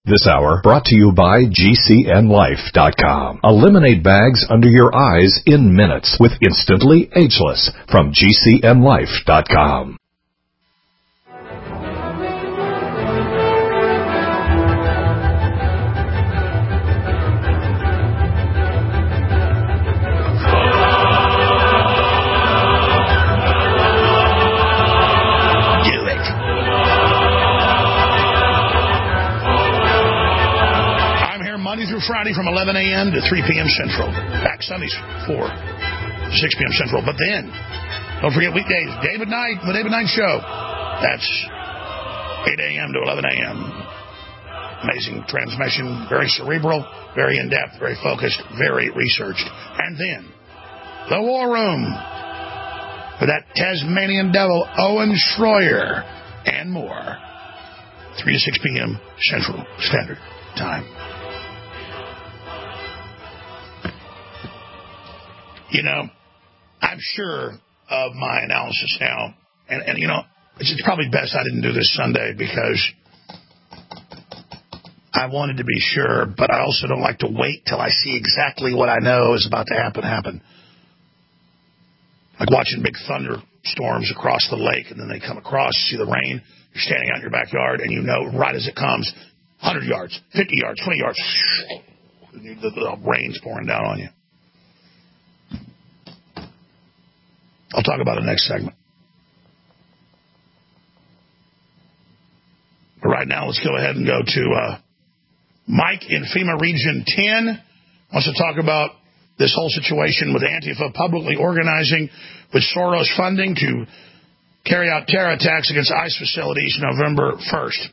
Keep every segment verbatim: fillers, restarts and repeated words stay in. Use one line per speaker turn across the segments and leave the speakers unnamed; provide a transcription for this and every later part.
This hour brought to you by G C N Life dot com. Eliminate bags under your eyes in minutes with Instantly Ageless from G C N Life dot com.
Friday from eleven a.m. to three p.m. Central. Back Sundays, four, six p.m. Central. But then, don't forget weekdays, David Knight, the David Knight Show. That's eight a.m. to eleven a.m. Amazing transmission, very cerebral, very in-depth, very focused, very researched. And then, The War Room, with that Tasmanian devil, Owen Schroyer, and more. three to six p.m. Central Standard Time. You know, I'm sure of my analysis now, and, and you know, it's, it's probably best I didn't do this Sunday because I wanted to be sure, but I also don't like to wait till I see exactly what I know is about to happen happen. Like watching big thunderstorms across the lake, and then they come across, see the rain, you're standing out in your backyard, and you know right as it comes, one hundred yards, fifty yards, twenty yards, the, the rain's pouring down on you. I'll talk about it next segment. But right now, let's go ahead and go to uh, Mike in FEMA Region ten. Wants to talk about this whole situation with Antifa publicly organizing with Soros funding to carry out terror attacks against ICE facilities November first.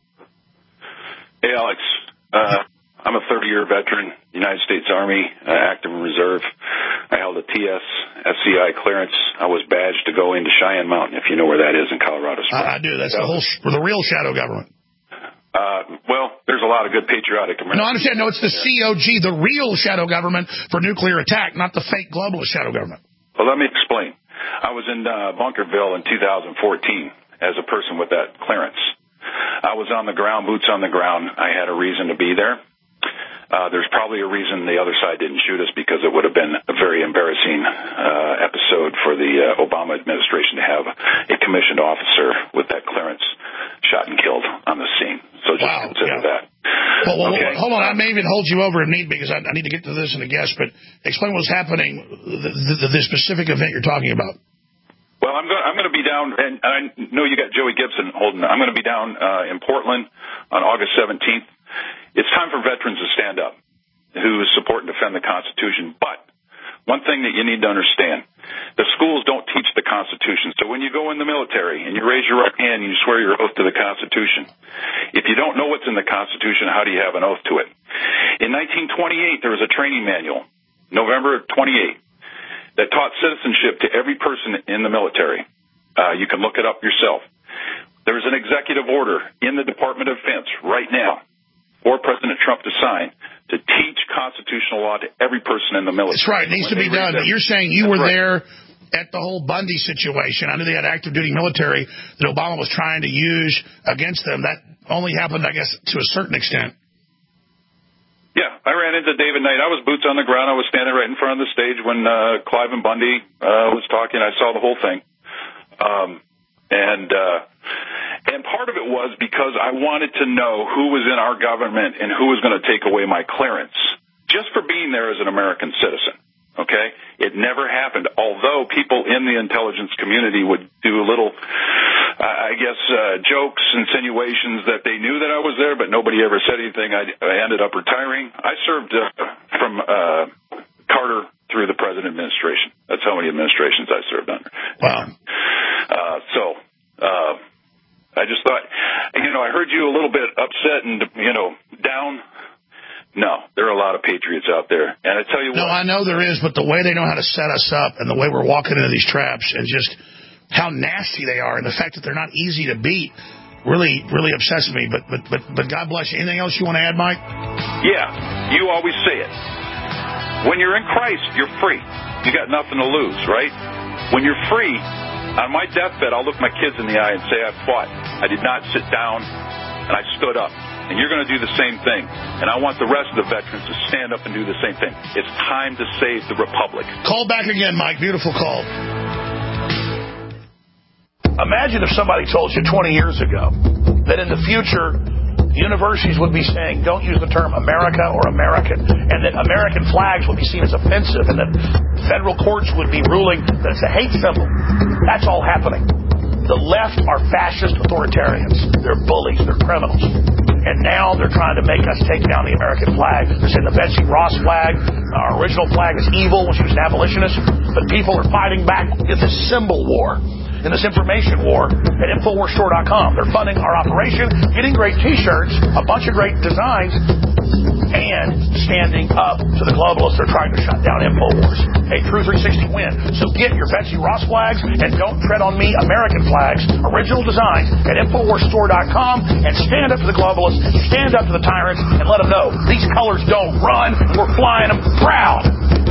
Hey, Alex. Uh, I'm a thirty-year veteran, United States Army, uh, active and reserve. I held a T S S C I clearance. I was badged to go into Cheyenne Mountain, if you know where that is in Colorado Springs.
I, I do. That's the whole, the real shadow government.
Uh, well, there's a lot of good patriotic Americans.
No, I understand. No, it's the C O G, the real shadow government for nuclear attack, not the fake globalist shadow government.
Well, let me explain. I was in uh, Bunkerville in two thousand fourteen as a person with that clearance. I was on the ground, boots on the ground. I had a reason to be there. Uh, there's probably a reason the other side didn't shoot us, because it would have been a very embarrassing uh, episode for the uh, Obama administration to have a commissioned officer with that clearance shot and killed on the scene. So just
wow,
consider
yeah.
that.
Well, well,
okay.
Hold on. I may even hold you over if need, because I, I need to get to this in a guess, but explain what's happening, the, the, the specific event you're talking about.
Well, I'm going, I'm going to be down, and I know you got Joey Gibson holding. I'm going to be down uh, in Portland on August seventeenth. It's time for veterans to stand up who support and defend the Constitution. But one thing that you need to understand, the schools don't teach the Constitution. So when you go in the military and you raise your right hand and you swear your oath to the Constitution, if you don't know what's in the Constitution, how do you have an oath to it? In nineteen twenty-eight, there was a training manual, November twenty-eighth, that taught citizenship to every person in the military. Uh, you can look it up yourself. There's an executive order in the Department of Defense right now for President Trump to sign to teach constitutional law to every person in the military.
That's right. It needs to be done. But you're saying you were
right.
there at the whole Bundy situation. I knew they had active duty military that Obama was trying to use against them. That only happened, I guess, to a certain extent.
Yeah, I ran into David Knight. I was boots on the ground. I was standing right in front of the stage when uh, Clive and Bundy uh, was talking. I saw the whole thing. Um, and... Uh, And part of it was because I wanted to know who was in our government and who was going to take away my clearance just for being there as an American citizen. Okay? It never happened, although people in the intelligence community would do a little, uh, I guess, uh, jokes, insinuations that they knew that I was there, but nobody ever said anything. I, I ended up retiring. I served uh, from uh, Carter through the President administration. That's how many administrations I served under.
Wow.
Uh, so... Uh, I just thought, you know, I heard you a little bit upset and, you know, down. No, there are a lot of patriots out there. And I tell you
no,
what.
No, I know there is, but the way they know how to set us up and the way we're walking into these traps and just how nasty they are and the fact that they're not easy to beat really, really obsesses me. But, but, but, but God bless you. Anything else you want to add, Mike?
Yeah, you always say it. When you're in Christ, you're free. You got nothing to lose, right? When you're free, on my deathbed, I'll look my kids in the eye and say I fought. I did not sit down, and I stood up. and you're going to do the same thing. And I want the rest of the veterans to stand up and do the same thing. It's time to save the republic.
Call back again, Mike. Beautiful call. Imagine if somebody told you twenty years ago that in the future, universities would be saying, don't use the term America or American, and that American flags would be seen as offensive, and that federal courts would be ruling that it's a hate symbol. That's all happening. The left are fascist authoritarians. They're bullies. They're criminals. And now they're trying to make us take down the American flag. They're saying the Betsy Ross flag, our original flag, is evil when she was an abolitionist. But people are fighting back. It's a symbol war. In this information war at Infowars Store dot com. They're funding our operation, getting great T-shirts, a bunch of great designs, and standing up to the globalists that are trying to shut down Infowars. A True three sixty win. So get your Betsy Ross flags and Don't Tread on Me American flags, original designs at Infowars Store dot com, and stand up to the globalists, stand up to the tyrants, and let them know these colors don't run, and we're flying them proud.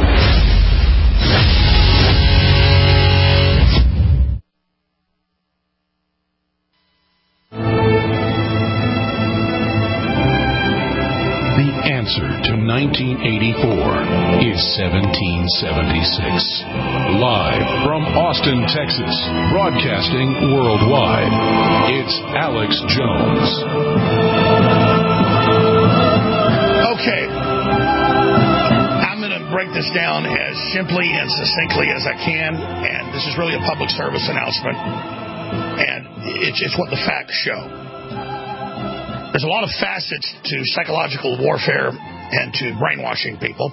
Answer to nineteen eighty-four is seventeen seventy-six. Live from Austin, Texas, broadcasting worldwide, it's Alex Jones.
Okay. I'm going to break this down as simply and succinctly as I can, and this is really a public service announcement, and it's, it's what the facts show. There's a lot of facets to psychological warfare and to brainwashing people.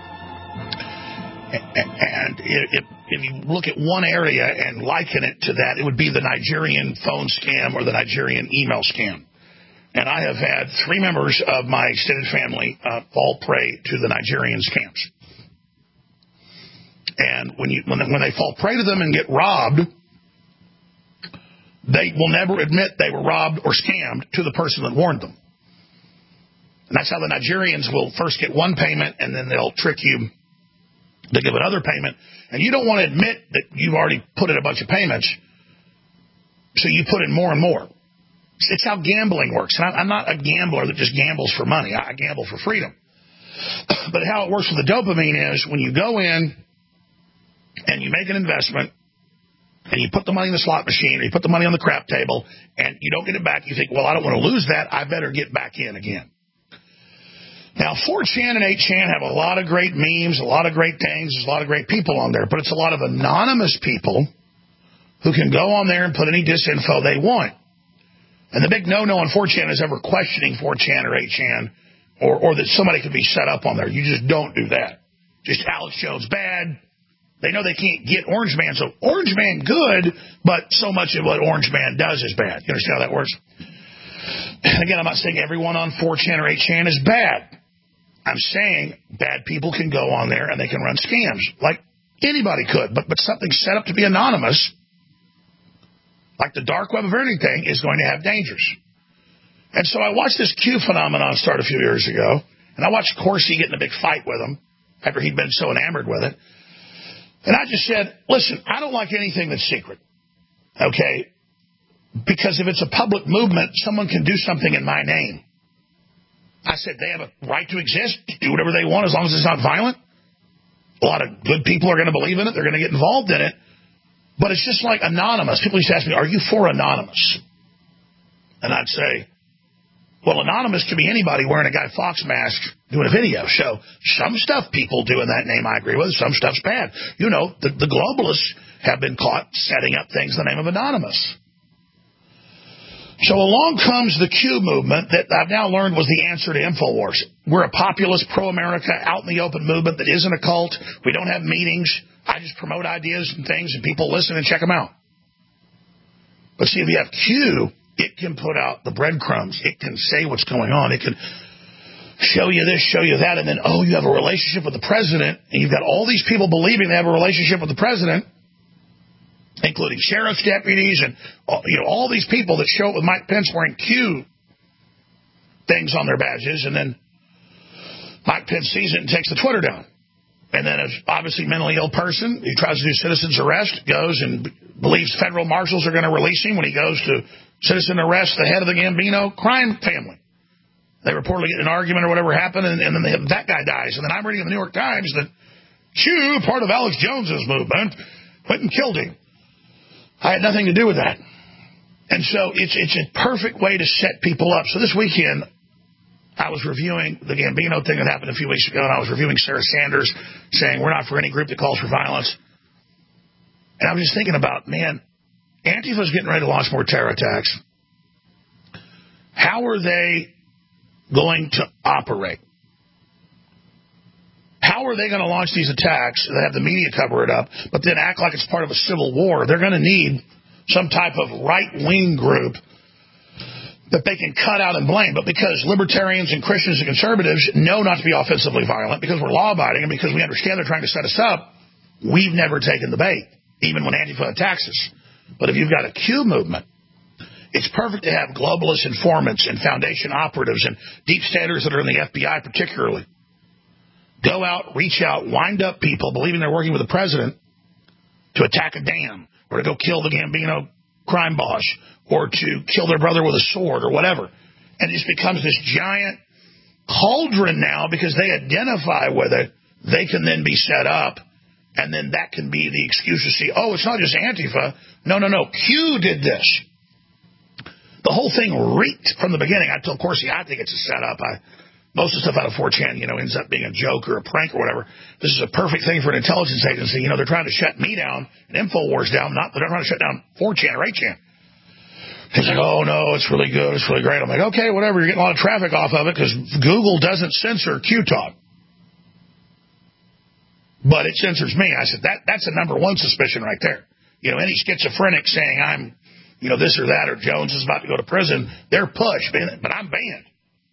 And if, if you look at one area and liken it to that, it would be the Nigerian phone scam or the Nigerian email scam. And I have had three members of my extended family uh, fall prey to the Nigerian scams. And when you when when they fall prey to them and get robbed, they will never admit they were robbed or scammed to the person that warned them. And that's how the Nigerians will first get one payment, and then they'll trick you to give another payment. And you don't want to admit that you've already put in a bunch of payments, so you put in more and more. It's how gambling works. And I'm not a gambler that just gambles for money. I gamble for freedom. But how it works with the dopamine is when you go in and you make an investment, and you put the money in the slot machine, or you put the money on the crap table, and you don't get it back, you think, well, I don't want to lose that. I better get back in again. Now, four chan and eight chan have a lot of great memes, a lot of great things. There's a lot of great people on there, but it's a lot of anonymous people who can go on there and put any disinfo they want. And the big no-no on four chan is ever questioning four chan or eight chan, or, or that somebody could be set up on there. You just don't do that. Just Alex Jones bad. They know they can't get Orange Man, so Orange Man good, but so much of what Orange Man does is bad. You understand how that works? And again, I'm not saying everyone on four chan or eight chan is bad. I'm saying bad people can go on there and they can run scams, like anybody could. But but something set up to be anonymous, like the dark web of anything, is going to have dangers. And so I watched this Q phenomenon start a few years ago, and I watched Corsi get in a big fight with him after he'd been so enamored with it. And I just said, listen, I don't like anything that's secret, okay? Because if it's a public movement, someone can do something in my name. I said they have a right to exist, do whatever they want as long as it's not violent. A lot of good people are going to believe in it. They're going to get involved in it. But it's just like anonymous. People used to ask me, are you for anonymous? And I'd say, well, anonymous could be anybody wearing a Guy Fawkes mask doing a video show. Some stuff people do in that name I agree with. Some stuff's bad. You know, the, the globalists have been caught setting up things in the name of anonymous. So along comes the Q movement that I've now learned was the answer to InfoWars. We're a populist, pro-America, out in the open movement that isn't a cult. We don't have meetings. I just promote ideas and things, and people listen and check them out. But see, if you have Q, it can put out the breadcrumbs. It can say what's going on. It can show you this, show you that, and then, oh, you have a relationship with the president, and you've got all these people believing they have a relationship with the president, including sheriff's deputies and you know all these people that show up with Mike Pence wearing Q things on their badges, and then Mike Pence sees it and takes the Twitter down. And then, as obviously mentally ill person, he tries to do citizen's arrest, goes and believes federal marshals are going to release him when he goes to citizen arrest the head of the Gambino crime family. They reportedly get in an argument or whatever happened, and, and then they have, that guy dies. And then I'm reading in the New York Times that Q, part of Alex Jones's movement, went and killed him. I had nothing to do with that. And so it's it's a perfect way to set people up. So this weekend, I was reviewing the Gambino thing that happened a few weeks ago, and I was reviewing Sarah Sanders saying we're not for any group that calls for violence. And I was just thinking about, man, Antifa's getting ready to launch more terror attacks. How are they going to operate? How are they going to launch these attacks and have the media cover it up, but then act like it's part of a civil war? They're going to need some type of right-wing group that they can cut out and blame. But because libertarians and Christians and conservatives know not to be offensively violent, because we're law-abiding, and because we understand they're trying to set us up, we've never taken the bait, even when Antifa attacks us. But if you've got a Q movement, it's perfect to have globalist informants and foundation operatives and deep staters that are in the F B I particularly go out, reach out, wind up people believing they're working with the president to attack a dam or to go kill the Gambino crime boss or to kill their brother with a sword or whatever. And it just becomes this giant cauldron now because they identify with it. They can then be set up, and then that can be the excuse to see, oh, it's not just Antifa. No, no, no. Q did this. The whole thing reeked from the beginning. I told Corsi, I think it's a setup. I, most of the stuff out of four chan, you know, ends up being a joke or a prank or whatever. This is a perfect thing for an intelligence agency. You know, they're trying to shut me down and InfoWars down. Not, they're trying to shut down four chan or eight chan. He's like, oh, no, it's really good. It's really great. I'm like, okay, whatever. You're getting a lot of traffic off of it because Google doesn't censor Q Talk. But it censors me. I said, that that's the number one suspicion right there. You know, any schizophrenic saying I'm, you know, this or that, or Jones is about to go to prison, they're pushed, but I'm banned.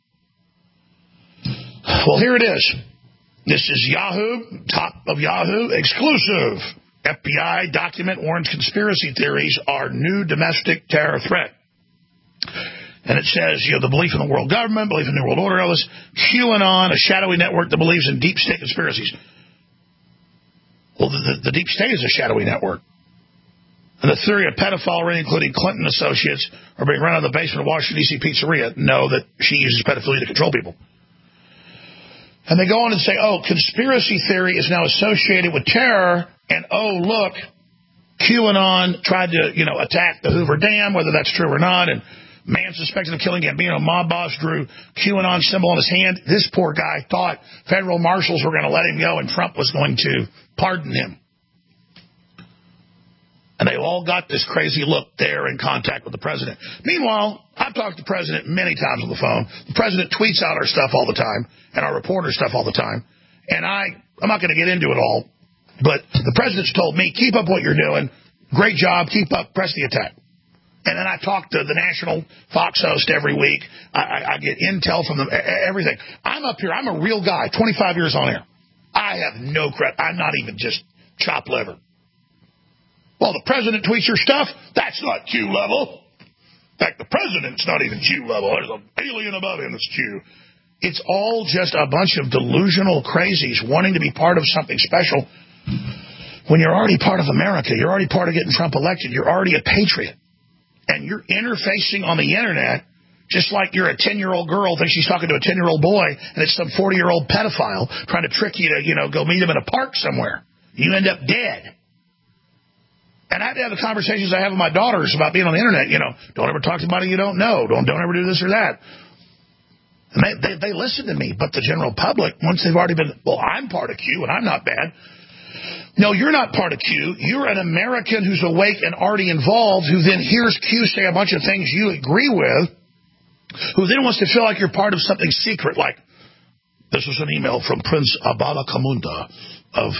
Well, here it is. This is Yahoo, top of Yahoo, exclusive. F B I document warns conspiracy theories are new domestic terror threat. And it says, you know, the belief in the world government, belief in the New World Order, all this, QAnon, a shadowy network that believes in deep state conspiracies. Well, the, the, the deep state is a shadowy network. And the theory of pedophilia, including Clinton associates, are being run out of the basement of Washington, D C pizzeria, know that she uses pedophilia to control people. And they go on and say, oh, conspiracy theory is now associated with terror, and oh, look, QAnon tried to, you know, attack the Hoover Dam, whether that's true or not, and man suspected of killing Gambino, mob boss drew QAnon symbol on his hand. This poor guy thought federal marshals were going to let him go and Trump was going to pardon him. And they all got this crazy look there in contact with the president. Meanwhile, I've talked to the president many times on the phone. The president tweets out our stuff all the time and our reporter stuff all the time. And I, I'm not going to get into it all, but the president's told me, keep up what you're doing. Great job. Keep up. Press the attack. And then I talk to the national Fox host every week. I, I, I get intel from them, everything. I'm up here. I'm a real guy, twenty-five years on air. I have no credit. I'm not even just chopped liver. Well, the president tweets your stuff. That's not Q level. In fact, the president's not even Q level. There's an alien above him that's Q. It's all just a bunch of delusional crazies wanting to be part of something special when you're already part of America. You're already part of getting Trump elected. You're already a patriot. And you're interfacing on the internet just like you're a ten-year-old girl thinks she's talking to a ten-year-old boy, and it's some forty-year-old pedophile trying to trick you to, you know, go meet him in a park somewhere. You end up dead. And I have to have the conversations I have with my daughters about being on the internet. You know, don't ever talk to somebody you don't know. Don't don't ever do this or that. And they, they, they listen to me. But the general public, once they've already been, well, I'm part of Q, and I'm not bad. No, you're not part of Q. You're an American who's awake and already involved, who then hears Q say a bunch of things you agree with, who then wants to feel like you're part of something secret, like, this was an email from Prince Abala Kamunda of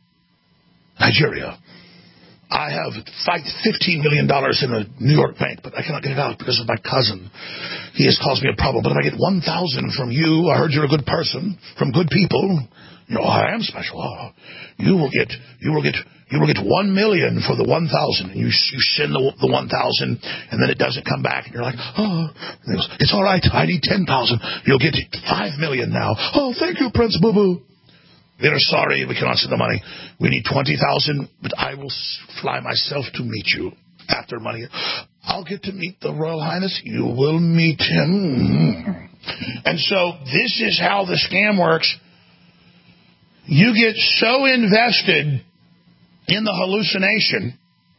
Nigeria. I have fifteen million dollars in a New York bank, but I cannot get it out because of my cousin. He has caused me a problem. But if I get one thousand from you, I heard you're a good person, from good people. You know, I am special. Oh, you will get, you will get, you will get one million for the one thousand. And you, you send the, the one thousand, and then it doesn't come back, and you're like, oh, and he goes, it's all right. I need ten thousand. You'll get five million now. Oh, thank you, Prince Boo Boo. They're sorry, we cannot send the money. We need twenty thousand, but I will fly myself to meet you after money. I'll get to meet the Royal Highness. You will meet him. And so this is how the scam works. You get so invested in the hallucination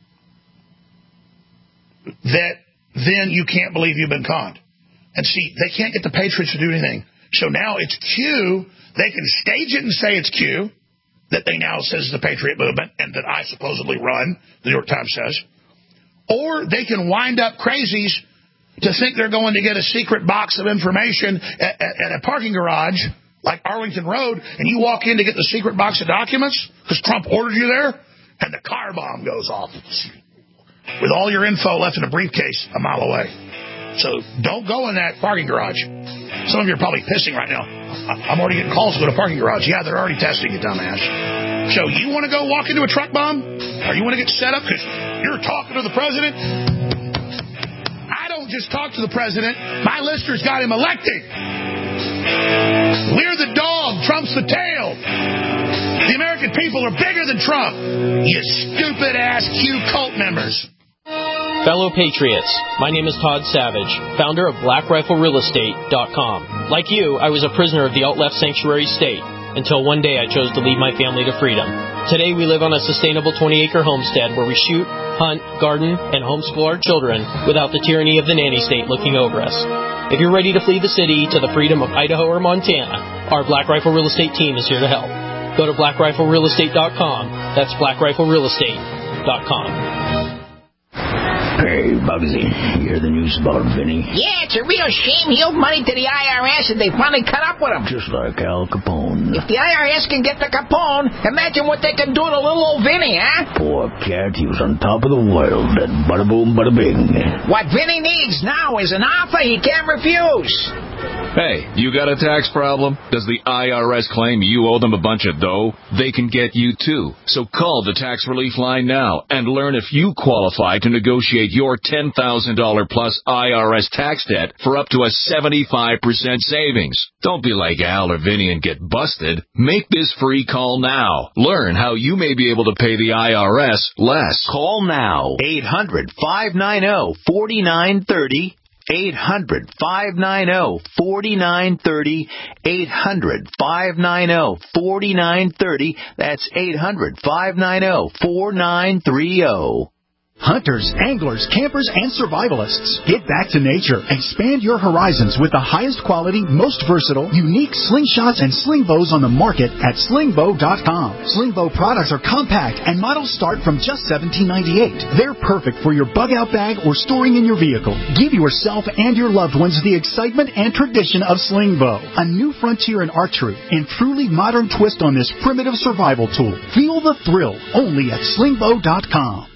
that then you can't believe you've been conned. And see, they can't get the Patriots to do anything. So now it's Q. They can stage it and say it's Q, that they now says the Patriot movement, and that I supposedly run, the New York Times says. Or they can wind up crazies to think they're going to get a secret box of information at, at, at a parking garage like Arlington Road, and you walk in to get the secret box of documents because Trump ordered you there, and the car bomb goes off with all your info left in a briefcase a mile away. So don't go in that parking garage. Some of you are probably pissing right now. I'm already getting calls to go to parking garage. Yeah, they're already testing you, dumbass. So you want to go walk into a truck bomb? Or you want to get set up because you're talking to the president? I don't just talk to the president. My listeners got him elected. We're the dog. Trump's the tail. The American people are bigger than Trump. You stupid-ass Q cult members.
Fellow Patriots, my name is Todd Savage, founder of Black Rifle Real Estate dot com. Like you, I was a prisoner of the alt-left sanctuary state until one day I chose to lead my family to freedom. Today we live on a sustainable twenty-acre homestead where we shoot, hunt, garden, and homeschool our children without the tyranny of the nanny state looking over us. If you're ready to flee the city to the freedom of Idaho or Montana, our Black Rifle Real Estate team is here to help. Go to Black Rifle Real Estate dot com. That's Black Rifle Real Estate dot com.
Hey, Bugsy, you hear the news about Vinny?
Yeah, it's a real shame he owed money to the I R S and they finally cut up with him.
Just like Al Capone.
If the I R S can get the Capone, imagine what they can do to little old Vinny, huh?
Poor cat, he was on top of the world, and bada boom, bada bing.
What Vinny needs now is an offer he can't refuse.
Hey, you got a tax problem? Does the I R S claim you owe them a bunch of dough? They can get you too. So call the Tax Relief Line now and learn if you qualify to negotiate your ten thousand dollars plus I R S tax debt for up to a seventy-five percent savings. Don't be like Al or Vinny and get busted. Make this free call now. Learn how you may be able to pay the I R S less.
Call now. eight hundred, five nine zero, four nine three zero. eight hundred, five nine zero, four nine three zero. eight hundred, five nine zero, four nine three zero. That's eight hundred, five nine zero, four nine three zero.
Hunters, anglers, campers, and survivalists. Get back to nature. Expand your horizons with the highest quality, most versatile, unique slingshots and sling bows on the market at sling bow dot com. Sling bow products are compact and models start from just seventeen ninety-eight. They're perfect for your bug-out bag or storing in your vehicle. Give yourself and your loved ones the excitement and tradition of sling bow, a new frontier in archery and truly modern twist on this primitive survival tool. Feel the thrill only at sling bow dot com.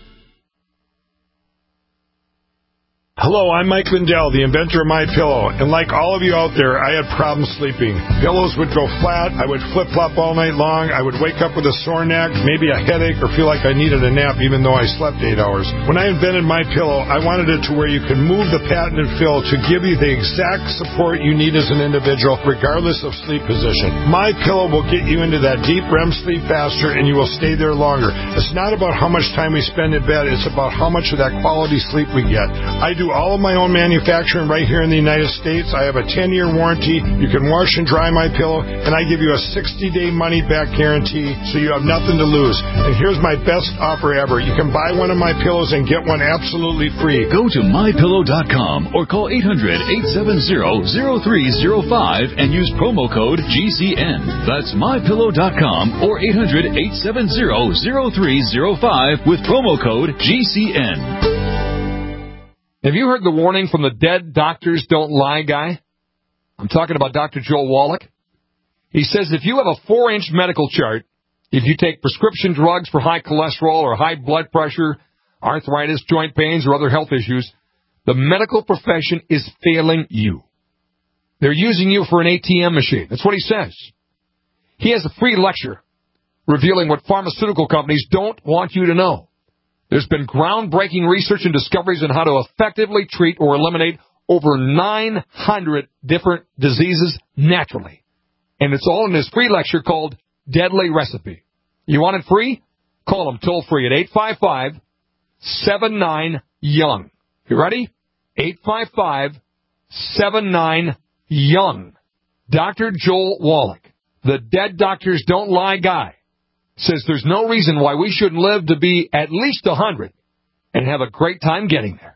Hello, I'm Mike Lindell, the inventor of MyPillow, and like all of you out there, I had problems sleeping. Pillows would go flat, I would flip-flop all night long, I would wake up with a sore neck, maybe a headache, or feel like I needed a nap even though I slept eight hours. When I invented MyPillow, I wanted it to where you could move the patented fill to give you the exact support you need as an individual, regardless of sleep position. MyPillow will get you into that deep R E M sleep faster, and you will stay there longer. It's not about how much time we spend in bed, it's about how much of that quality sleep we get. I do all of my own manufacturing right here in the United States. I have a ten-year warranty. You can wash and dry my pillow, and I give you a sixty-day money-back guarantee, so you have nothing to lose. And here's my best offer ever. You can buy one of my pillows and get one absolutely free.
Go to my pillow dot com or call eight hundred, eight seven zero, zero three zero five and use promo code G C N. That's my pillow dot com or eight hundred, eight seven zero, zero three zero five with promo code G C N.
Have you heard the warning from the dead doctors don't lie guy? I'm talking about Doctor Joel Wallach. He says if you have a four-inch medical chart, if you take prescription drugs for high cholesterol or high blood pressure, arthritis, joint pains, or other health issues, the medical profession is failing you. They're using you for an A T M machine. That's what he says. He has a free lecture revealing what pharmaceutical companies don't want you to know. There's been groundbreaking research and discoveries on how to effectively treat or eliminate over nine hundred different diseases naturally. And it's all in this free lecture called Deadly Recipe. You want it free? Call them toll free at eight five five, seven nine, young. You ready? eight five five, seven nine, young Doctor Joel Wallach, the Dead Doctors Don't Lie guy, says there's no reason why we shouldn't live to be at least one hundred and have a great time getting there.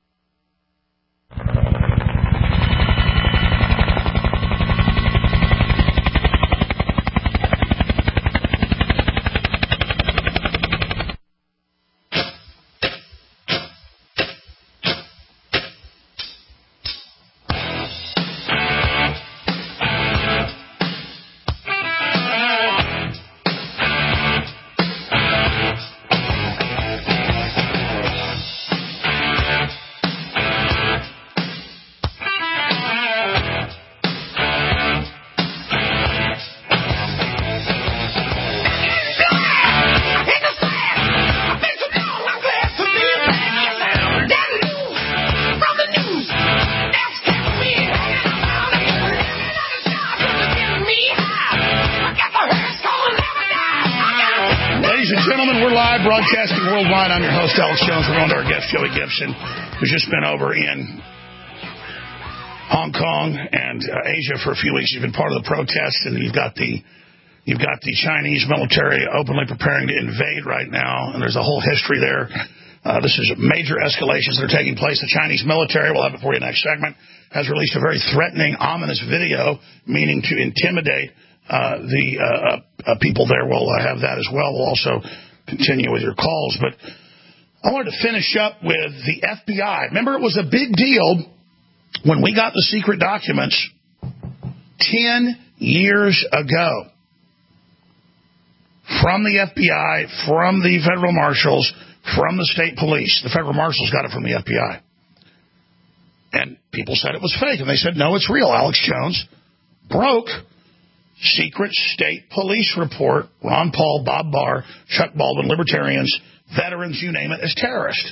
Broadcasting worldwide, I'm your host, Alex Jones. We're going to our guest, Joey Gibson, who's just been over in Hong Kong and uh, Asia for a few weeks. He's been part of the protests, and you've got the you've got the Chinese military openly preparing to invade right now, and there's a whole history there. Uh, this is major escalations that are taking place. The Chinese military, we'll have it for you next segment, has released a very threatening, ominous video, meaning to intimidate uh, the uh, uh, people there. We'll uh, have that as well. We'll also continue with your calls, but I wanted to finish up with the F B I. Remember, it was a big deal when we got the secret documents ten years ago from the F B I, from the federal marshals, from the state police. The federal marshals got it from the F B I. And people said it was fake, and they said, no, it's real. Alex Jones broke secret state police report, Ron Paul, Bob Barr, Chuck Baldwin, libertarians, veterans, you name it, as terrorists.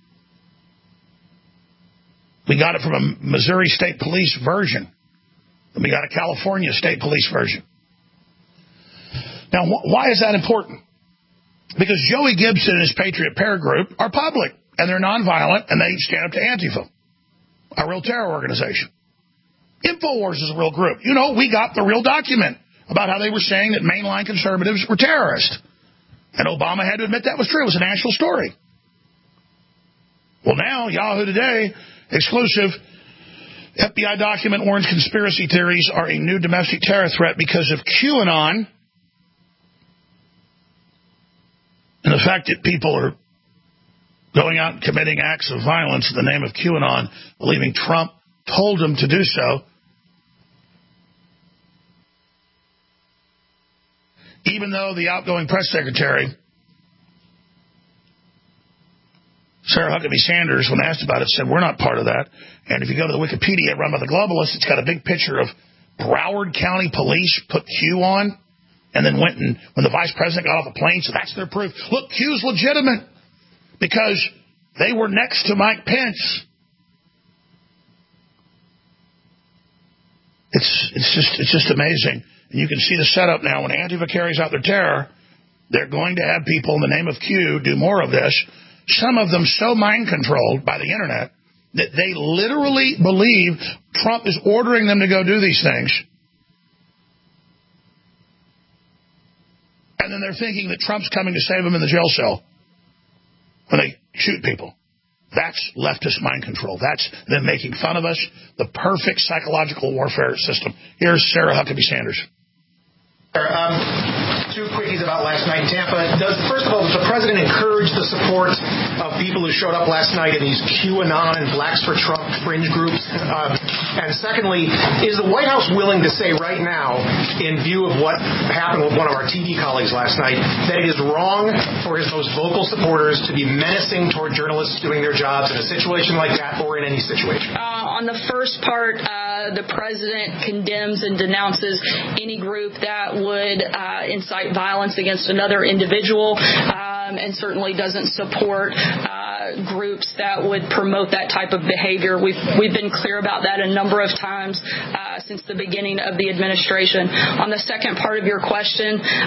We got it from a Missouri State Police version. And we got a California State Police version. Now, wh- why is that important? Because Joey Gibson and his Patriot Pair Group are public, and they're nonviolent, and they stand up to Antifa, a real terror organization. InfoWars is a real group. You know, we got the real document about how they were saying that mainline conservatives were terrorists. And Obama had to admit that was true. It was a national story. Well, now, Yahoo Today, exclusive, F B I document warns conspiracy theories are a new domestic terror threat because of QAnon and the fact that people are going out and committing acts of violence in the name of QAnon, believing Trump told them to do so. Even though the outgoing press secretary, Sarah Huckabee Sanders, when asked about it, said, we're not part of that. And if you go to the Wikipedia run by the globalists, it's got a big picture of Broward County police put Q on and then went and, when the vice president got off a plane, so that's their proof. Look, Q's legitimate because they were next to Mike Pence. It's it's just it's just amazing. And you can see the setup now. When Antifa carries out their terror, they're going to have people in the name of Q do more of this. Some of them so mind-controlled by the internet that they literally believe Trump is ordering them to go do these things. And then they're thinking that Trump's coming to save them in the jail cell when they shoot people. That's leftist mind control. That's them making fun of us. The perfect psychological warfare system. Here's Sarah Huckabee Sanders.
Um, two quickies about last night in Tampa. Does, first of all, does the president encourage the support of people who showed up last night in these QAnon and Blacks for Trump fringe groups? Um, and secondly, is the White House willing to say right now, in view of what happened with one of our T V colleagues last night, that it is wrong for his most vocal supporters to be menacing toward journalists doing their jobs in a situation like that or in any situation?
Uh, on the first part, uh, the president condemns and denounces any group that would uh, incite violence against another individual, um, and certainly doesn't support uh, groups that would promote that type of behavior. We've we've been clear about that a number of times uh, since the beginning of the administration. On the second part of your question, um,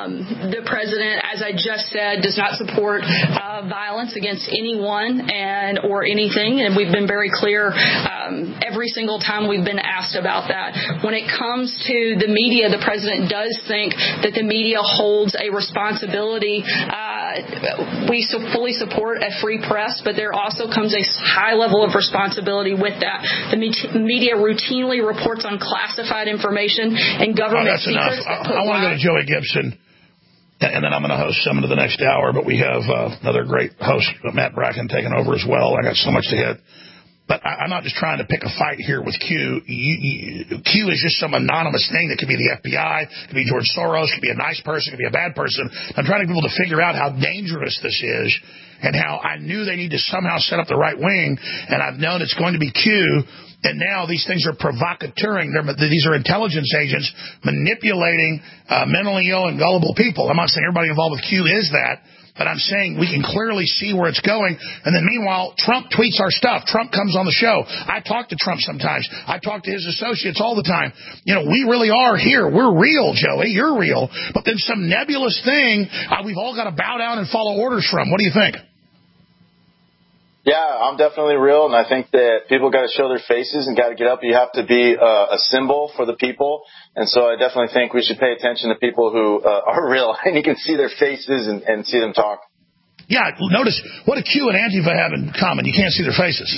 Um, the president, as I just said, does not support uh, violence against anyone and or anything, and we've been very clear um, every single time we've been asked about that. When it comes to the media, the president does think that the media holds a responsibility. Uh, we so fully support a free press, but there also comes a high level of responsibility with that. The media routinely reports on classified information and government
oh, that's
secrets.
Enough. I, I want to go to Joey Gibson, and then I'm going to host some into the next hour, but we have uh, another great host, Matt Bracken, taking over as well. I got so much to hit. But I, I'm not just trying to pick a fight here with Q. You, you, Q is just some anonymous thing that could be the F B I, could be George Soros, could be a nice person, could be a bad person. I'm trying to get people to figure out how dangerous this is and how I knew they need to somehow set up the right wing, and I've known it's going to be Q. And now these things are provocateuring. They're, these are intelligence agents manipulating uh, mentally ill and gullible people. I'm not saying everybody involved with Q is that, but I'm saying we can clearly see where it's going. And then meanwhile, Trump tweets our stuff. Trump comes on the show. I talk to Trump sometimes. I talk to his associates all the time. You know, we really are here. We're real, Joey. You're real. But then some nebulous thing uh, we've all got to bow down and follow orders from. What do you think?
Yeah, I'm definitely real, and I think that people got to show their faces and got to get up. You have to be uh, a symbol for the people, and so I definitely think we should pay attention to people who uh, are real, and you can see their faces and, and see them talk.
Yeah, notice, what do Q and Antifa have in common? You can't see their faces.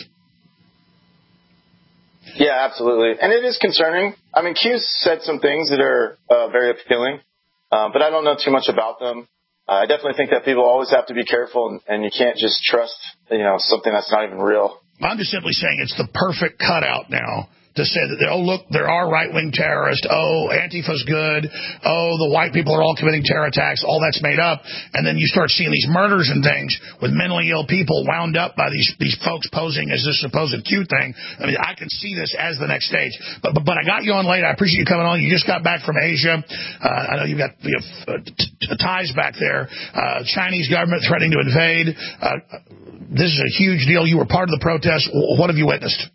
Yeah, absolutely, and it is concerning. I mean, Q said some things that are uh, very appealing, uh, but I don't know too much about them. Uh, I definitely think that people always have to be careful, and, and you can't just trust, you know, something that's not even real.
I'm just simply saying it's the perfect cutout now to say that, oh, look, there are right-wing terrorists. Oh, Antifa's good. Oh, the white people are all committing terror attacks. All that's made up. And then you start seeing these murders and things with mentally ill people wound up by these these folks posing as this supposed cute thing. I mean, I can see this as the next stage. But but, but I got you on late. I appreciate you coming on. You just got back from Asia. Uh, I know you've got you have, uh, t- t- ties back there. Uh, Chinese government threatening to invade. Uh, this is a huge deal. You were part of the protest. What have you witnessed?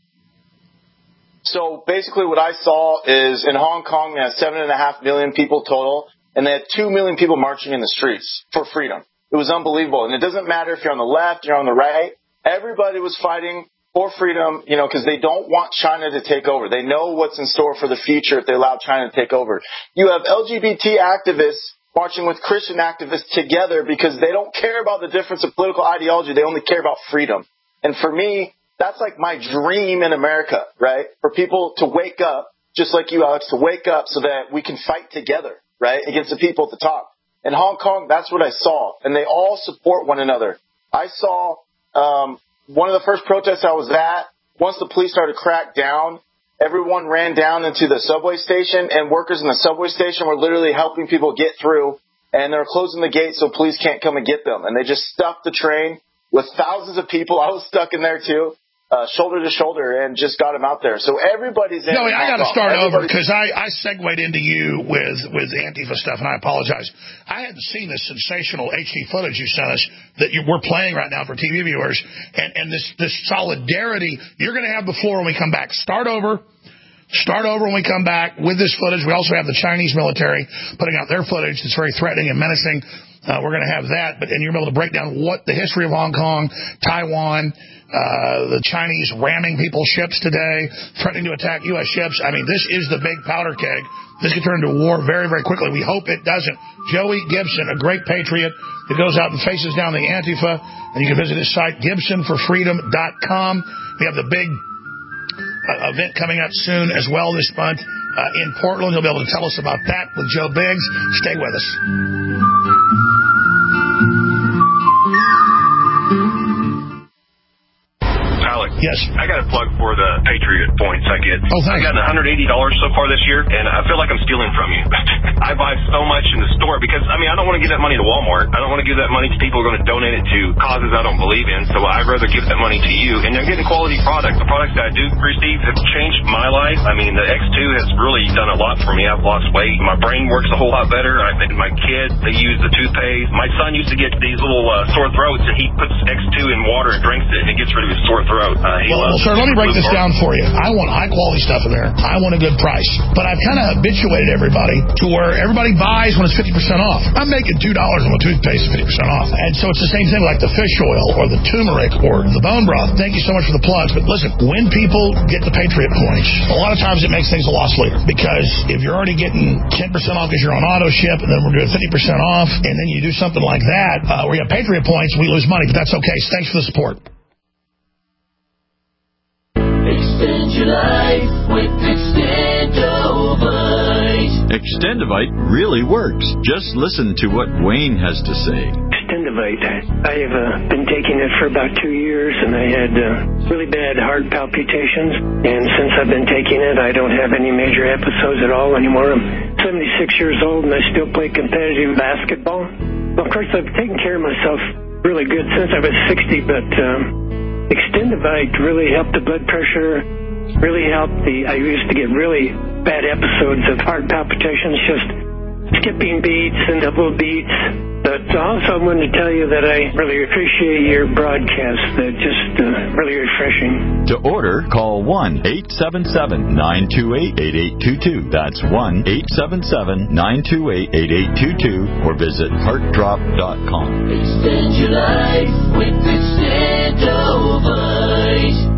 So basically what I saw is in Hong Kong, they had seven and a half million people total, and they had two million people marching in the streets for freedom. It was unbelievable. And it doesn't matter if you're on the left, you're on the right. Everybody was fighting for freedom, you know, because they don't want China to take over. They know what's in store for the future if they allow China to take over. You have L G B T activists marching with Christian activists together because they don't care about the difference of political ideology. They only care about freedom. And for me, that's like my dream in America, right? For people to wake up, just like you, Alex, to wake up so that we can fight together, right, against the people at the top. In Hong Kong, that's what I saw, and they all support one another. I saw um, one of the first protests I was at, once the police started to crack down, everyone ran down into the subway station, and workers in the subway station were literally helping people get through, and they were closing the gate so police can't come and get them. And they just stuffed the train with thousands of people. I was stuck in there, too. Uh, shoulder to shoulder, and just got him out there. So everybody's in.
Joey, I got to start over because I, I segued into you with, with Antifa stuff, and I apologize. I hadn't seen this sensational H D footage you sent us that you, we're playing right now for T V viewers, and, and this, this solidarity you're going to have the floor when we come back. Start over. Start over when we come back with this footage. We also have the Chinese military putting out their footage that's very threatening and menacing. Uh, we're going to have that, but and you're able to break down what the history of Hong Kong, Taiwan, uh, the Chinese ramming people's ships today, threatening to attack U S ships. I mean, this is the big powder keg. This could turn into war very, very quickly. We hope it doesn't. Joey Gibson, a great patriot who goes out and faces down the Antifa, and you can visit his site, gibson for freedom dot com. We have the big uh, event coming up soon as well this month uh, in Portland. He'll be able to tell us about that with Joe Biggs. Stay with us.
Alex,
yes,
I got a plug for the Patriot points I get.
Oh, thanks.
I've gotten one hundred eighty dollars so far this year, and I feel like I'm stealing from you. I buy so much in the store because, I mean, I don't want to give that money to Walmart. I don't want to give that money to people who are going to donate it to causes I don't believe in, so I'd rather give that money to you. And I'm getting quality products. The products that I do receive have changed my life. I mean, the X two has really done a lot for me. I've lost weight. My brain works a whole lot better. I think my kids, they use the toothpaste. My son used to get these little uh, sore throats, and he puts X two in water and drinks it, and it gets rid of his sore throat. Uh, he
well,
loves
well, sir, let me break this
Lukewarm.
down for you. I want high-quality stuff in there. I want a good price. But I've kind of habituated everybody to where everybody buys when it's fifty percent off. I'm making two dollars on my toothpaste fifty percent off. And so it's the same thing like the fish oil or the turmeric or the bone broth. Thank you so much for the plugs. But listen, when people get the Patriot points, a lot of times it makes things a loss leader. Because if you're already getting ten percent off because you're on auto ship and then we're doing fifty percent off, and then you do something like that uh, where you have Patriot points, we lose money. But that's okay. So thanks for the support.
Extend your life with Extendovite.
Extendovite really works. Just listen to what Wayne has to say.
Extendovite. I have uh, been taking it for about two years, and I had uh, really bad heart palpitations. And since I've been taking it, I don't have any major episodes at all anymore. I'm seventy-six years old, and I still play competitive basketball. Well, of course, I've taken care of myself really good since I was sixty, but um, Extendovite really helped the blood pressure, really helped the, I used to get really bad episodes of heart palpitations, just skipping beats and double beats. But also I wanted to tell you that I really appreciate your broadcast. They're just uh, really refreshing.
To order, call one eight seven seven, nine two eight, eight eight two two. That's one eight seven seven, nine two eight, eight eight two two or visit heart drop dot com.
Extend your life with Extendovite.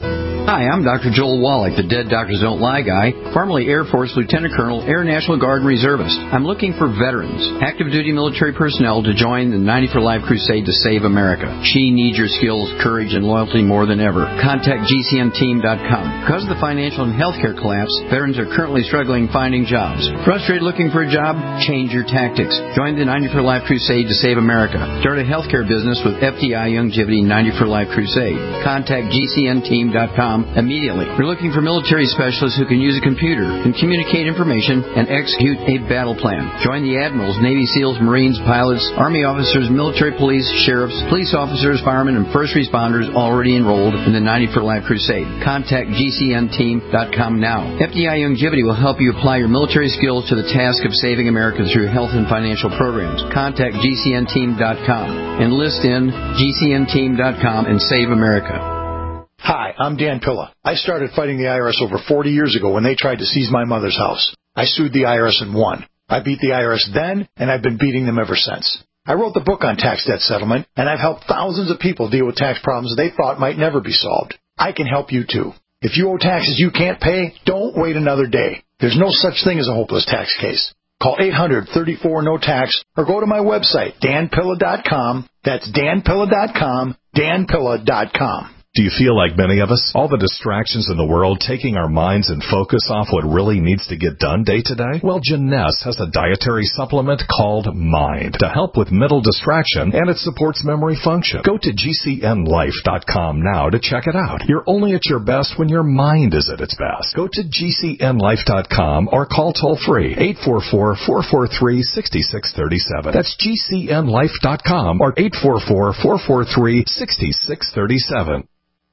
Hi, I'm Doctor Joel Wallach, the Dead Doctors Don't Lie guy, formerly Air Force Lieutenant Colonel, Air National Guard Reservist. I'm looking for veterans, active duty military personnel to join the ninety for Life crusade to save America. She needs your skills, courage, and loyalty more than ever. Contact G C N team dot com. Because of the financial and healthcare collapse, veterans are currently struggling finding jobs. Frustrated looking for a job? Change your tactics. Join the ninety for Life crusade to save America. Start a healthcare business with F D I Longevity ninety for Life crusade. Contact G C N team dot com immediately. We're looking for military specialists who can use a computer and communicate information and execute a battle plan. Join the admirals, Navy SEALs, Marines, pilots, Army officers, military police, sheriffs, police officers, firemen, and first responders already enrolled in the ninety for Life crusade. Contact G C N team dot com now. F D I Longevity will help you apply your military skills to the task of saving America through health and financial programs. Contact G C N team dot com. Enlist in G C N team dot com and save America.
Hi, I'm Dan Pilla. I started fighting the I R S over forty years ago when they tried to seize my mother's house. I sued the I R S and won. I beat the I R S then, and I've been beating them ever since. I wrote the book on tax debt settlement, and I've helped thousands of people deal with tax problems they thought might never be solved. I can help you too. If you owe taxes you can't pay, don't wait another day. There's no such thing as a hopeless tax case. Call eight hundred, thirty-four, no tax or go to my website, dan pilla dot com. That's dan pilla dot com, dan pilla dot com.
Do you feel like many of us? All the distractions in the world taking our minds and focus off what really needs to get done day to day? Well, Jeunesse has a dietary supplement called Mind to help with mental distraction, and it supports memory function. Go to G C N life dot com now to check it out. You're only at your best when your mind is at its best. Go to G C N life dot com or call toll-free eight four four, four four three, six six three seven. That's G C N life dot com or eight four four, four four three, six six three seven.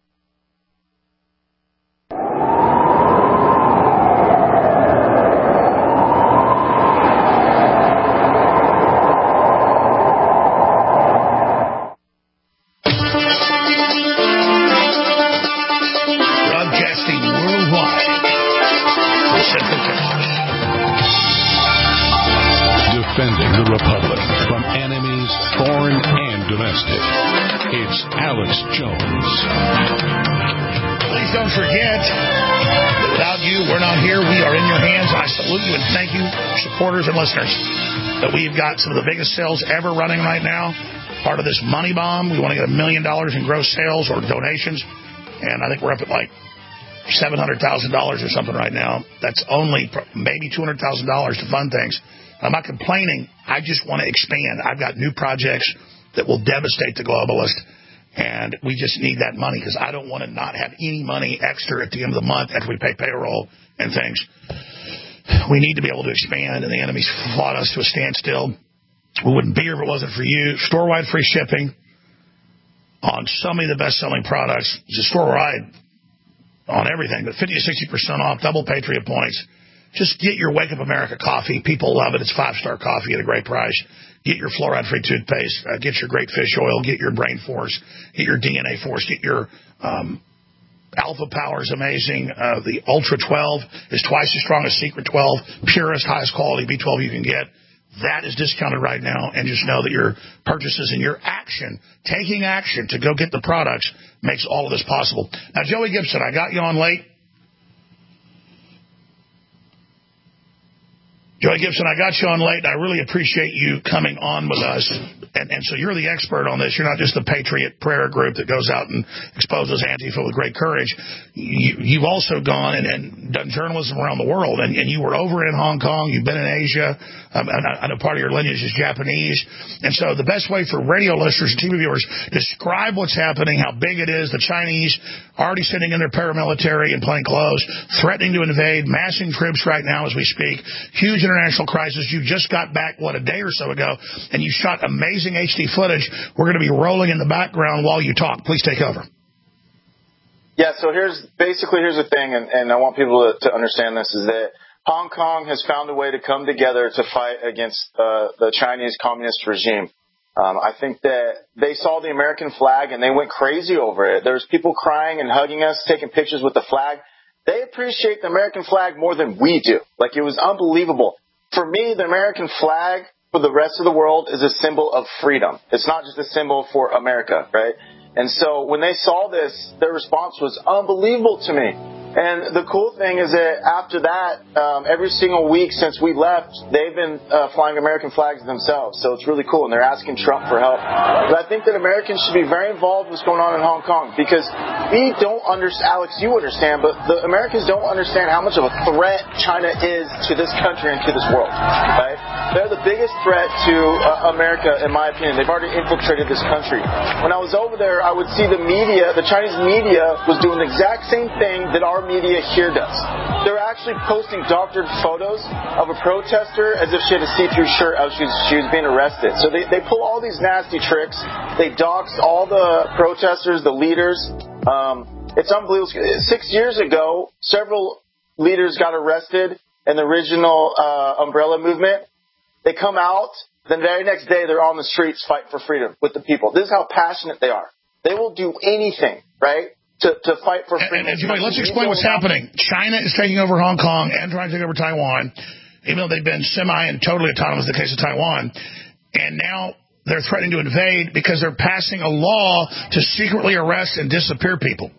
Defending the Republic from enemies, foreign and domestic. It's Alex Jones.
Please don't forget, without you, we're not here. We are in your hands. I salute you and thank you, supporters and listeners, that we've got some of the biggest sales ever running right now. Part of this money bomb. We want to get a million dollars in gross sales or donations. And I think we're up at like seven hundred thousand dollars or something right now. That's only maybe two hundred thousand dollars to fund things. I'm not complaining. I just want to expand. I've got new projects that will devastate the globalist, and we just need that money because I don't want to not have any money extra at the end of the month after we pay payroll and things. We need to be able to expand, and the enemy's fought us to a standstill. We wouldn't be here if it wasn't for you. Store-wide free shipping on so many of the best-selling products. It's a store-wide on everything, but fifty to sixty percent off, double Patriot points. Just get your Wake Up America coffee. People love it. It's five-star coffee at a great price. Get your fluoride-free toothpaste. Uh, get your great fish oil. Get your Brain Force. Get your D N A Force. Get your um, Alpha Power is amazing. Uh, the Ultra twelve is twice as strong as Secret twelve, purest, highest quality B twelve you can get. That is discounted right now, and just know that your purchases and your action, taking action to go get the products, makes all of this possible. Now, Joey Gibson, I got you on late. Joey Gibson, I got you on late, and I really appreciate you coming on with us. And, and so you're the expert on this. You're not just the Patriot Prayer group that goes out and exposes Antifa with great courage. You, you've also gone and, and done journalism around the world, and, and you were over in Hong Kong. You've been in Asia. Um, and I, I know part of your lineage is Japanese. And so the best way for radio listeners and T V viewers, describe what's happening, how big it is. The Chinese already sending in their paramilitary in plain clothes, threatening to invade, massing troops right now as we speak. Huge international crisis. You just got back, what, a day or so ago, and you shot amazing H D footage. We're going to be rolling in the background while you talk. Please take over.
Yeah, so here's basically here's the thing, and, and I want people to, to understand this, is that Hong Kong has found a way to come together to fight against uh, the Chinese communist regime. Um, I think that they saw the American flag and they went crazy over it. There was people crying and hugging us, taking pictures with the flag. They appreciate the American flag more than we do. Like, it was unbelievable. For me, the American flag for the rest of the world is a symbol of freedom. It's not just a symbol for America, right? And so when they saw this, their response was unbelievable to me. And the cool thing is that after that, um, every single week since we left, they've been uh, flying American flags themselves. So it's really cool, and they're asking Trump for help. But I think that Americans should be very involved in what's going on in Hong Kong, because we don't understand, Alex, you understand, but the Americans don't understand how much of a threat China is to this country and to this world, right? They're the biggest threat to uh, America, in my opinion. They've already infiltrated this country. When I was over there, I would see the media, the Chinese media was doing the exact same thing that our media here does. They're actually posting doctored photos of a protester as if she had a see-through shirt as she was, she was being arrested. So they, they pull all these nasty tricks. They dox all the protesters, the leaders. Um, it's unbelievable. Six years ago, several leaders got arrested in the original uh, Umbrella movement. They come out, then the very next day they're on the streets fighting for freedom with the people. This is how passionate they are. They will do anything, right? To, to fight for freedom.
And, and, and let's explain what's happening. China is taking over Hong Kong and trying to take over Taiwan, even though they've been semi and totally autonomous in the case of Taiwan. And now they're threatening to invade because they're passing a law to secretly arrest and disappear people.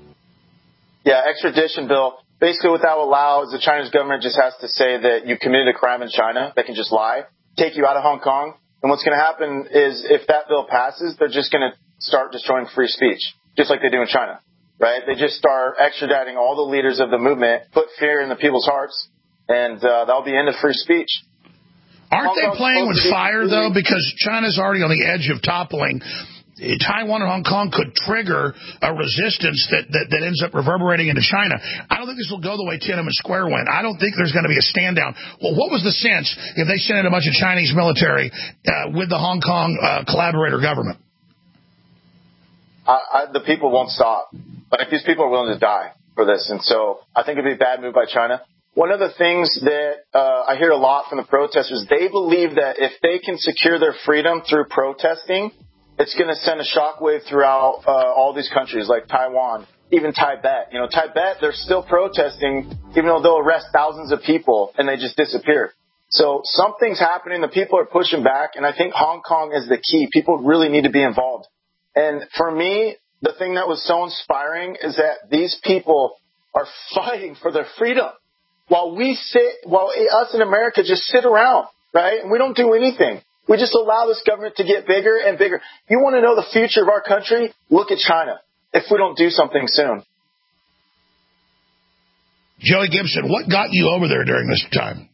Yeah, extradition bill. Basically what that will allow is the Chinese government just has to say that you committed a crime in China. They can just lie, take you out of Hong Kong. And what's going to happen is if that bill passes, they're just going to start destroying free speech, just like they do in China. Right? They just start extraditing all the leaders of the movement, put fear in the people's hearts, and uh, that'll be end of free speech.
Aren't they playing with fire, though? Because China's already on the edge of toppling. Taiwan and Hong Kong could trigger a resistance that, that, that ends up reverberating into China. I don't think this will go the way Tiananmen Square went. I don't think there's going to be a stand down. Well, what was the sense if they sent in a bunch of Chinese military uh, with the Hong Kong uh, collaborator government?
I, I, the people won't stop. Like, these people are willing to die for this. And so I think it'd be a bad move by China. One of the things that uh, I hear a lot from the protesters, they believe that if they can secure their freedom through protesting, it's going to send a shockwave throughout uh, all these countries like Taiwan, even Tibet. You know, Tibet, they're still protesting, even though they'll arrest thousands of people and they just disappear. So something's happening. The people are pushing back. And I think Hong Kong is the key. People really need to be involved. And for me, the thing that was so inspiring is that these people are fighting for their freedom while we sit, while us in America just sit around, right? And we don't do anything. We just allow this government to get bigger and bigger. You want to know the future of our country? Look at China if we don't do something soon.
Joey Gibson, what got you over there during this time?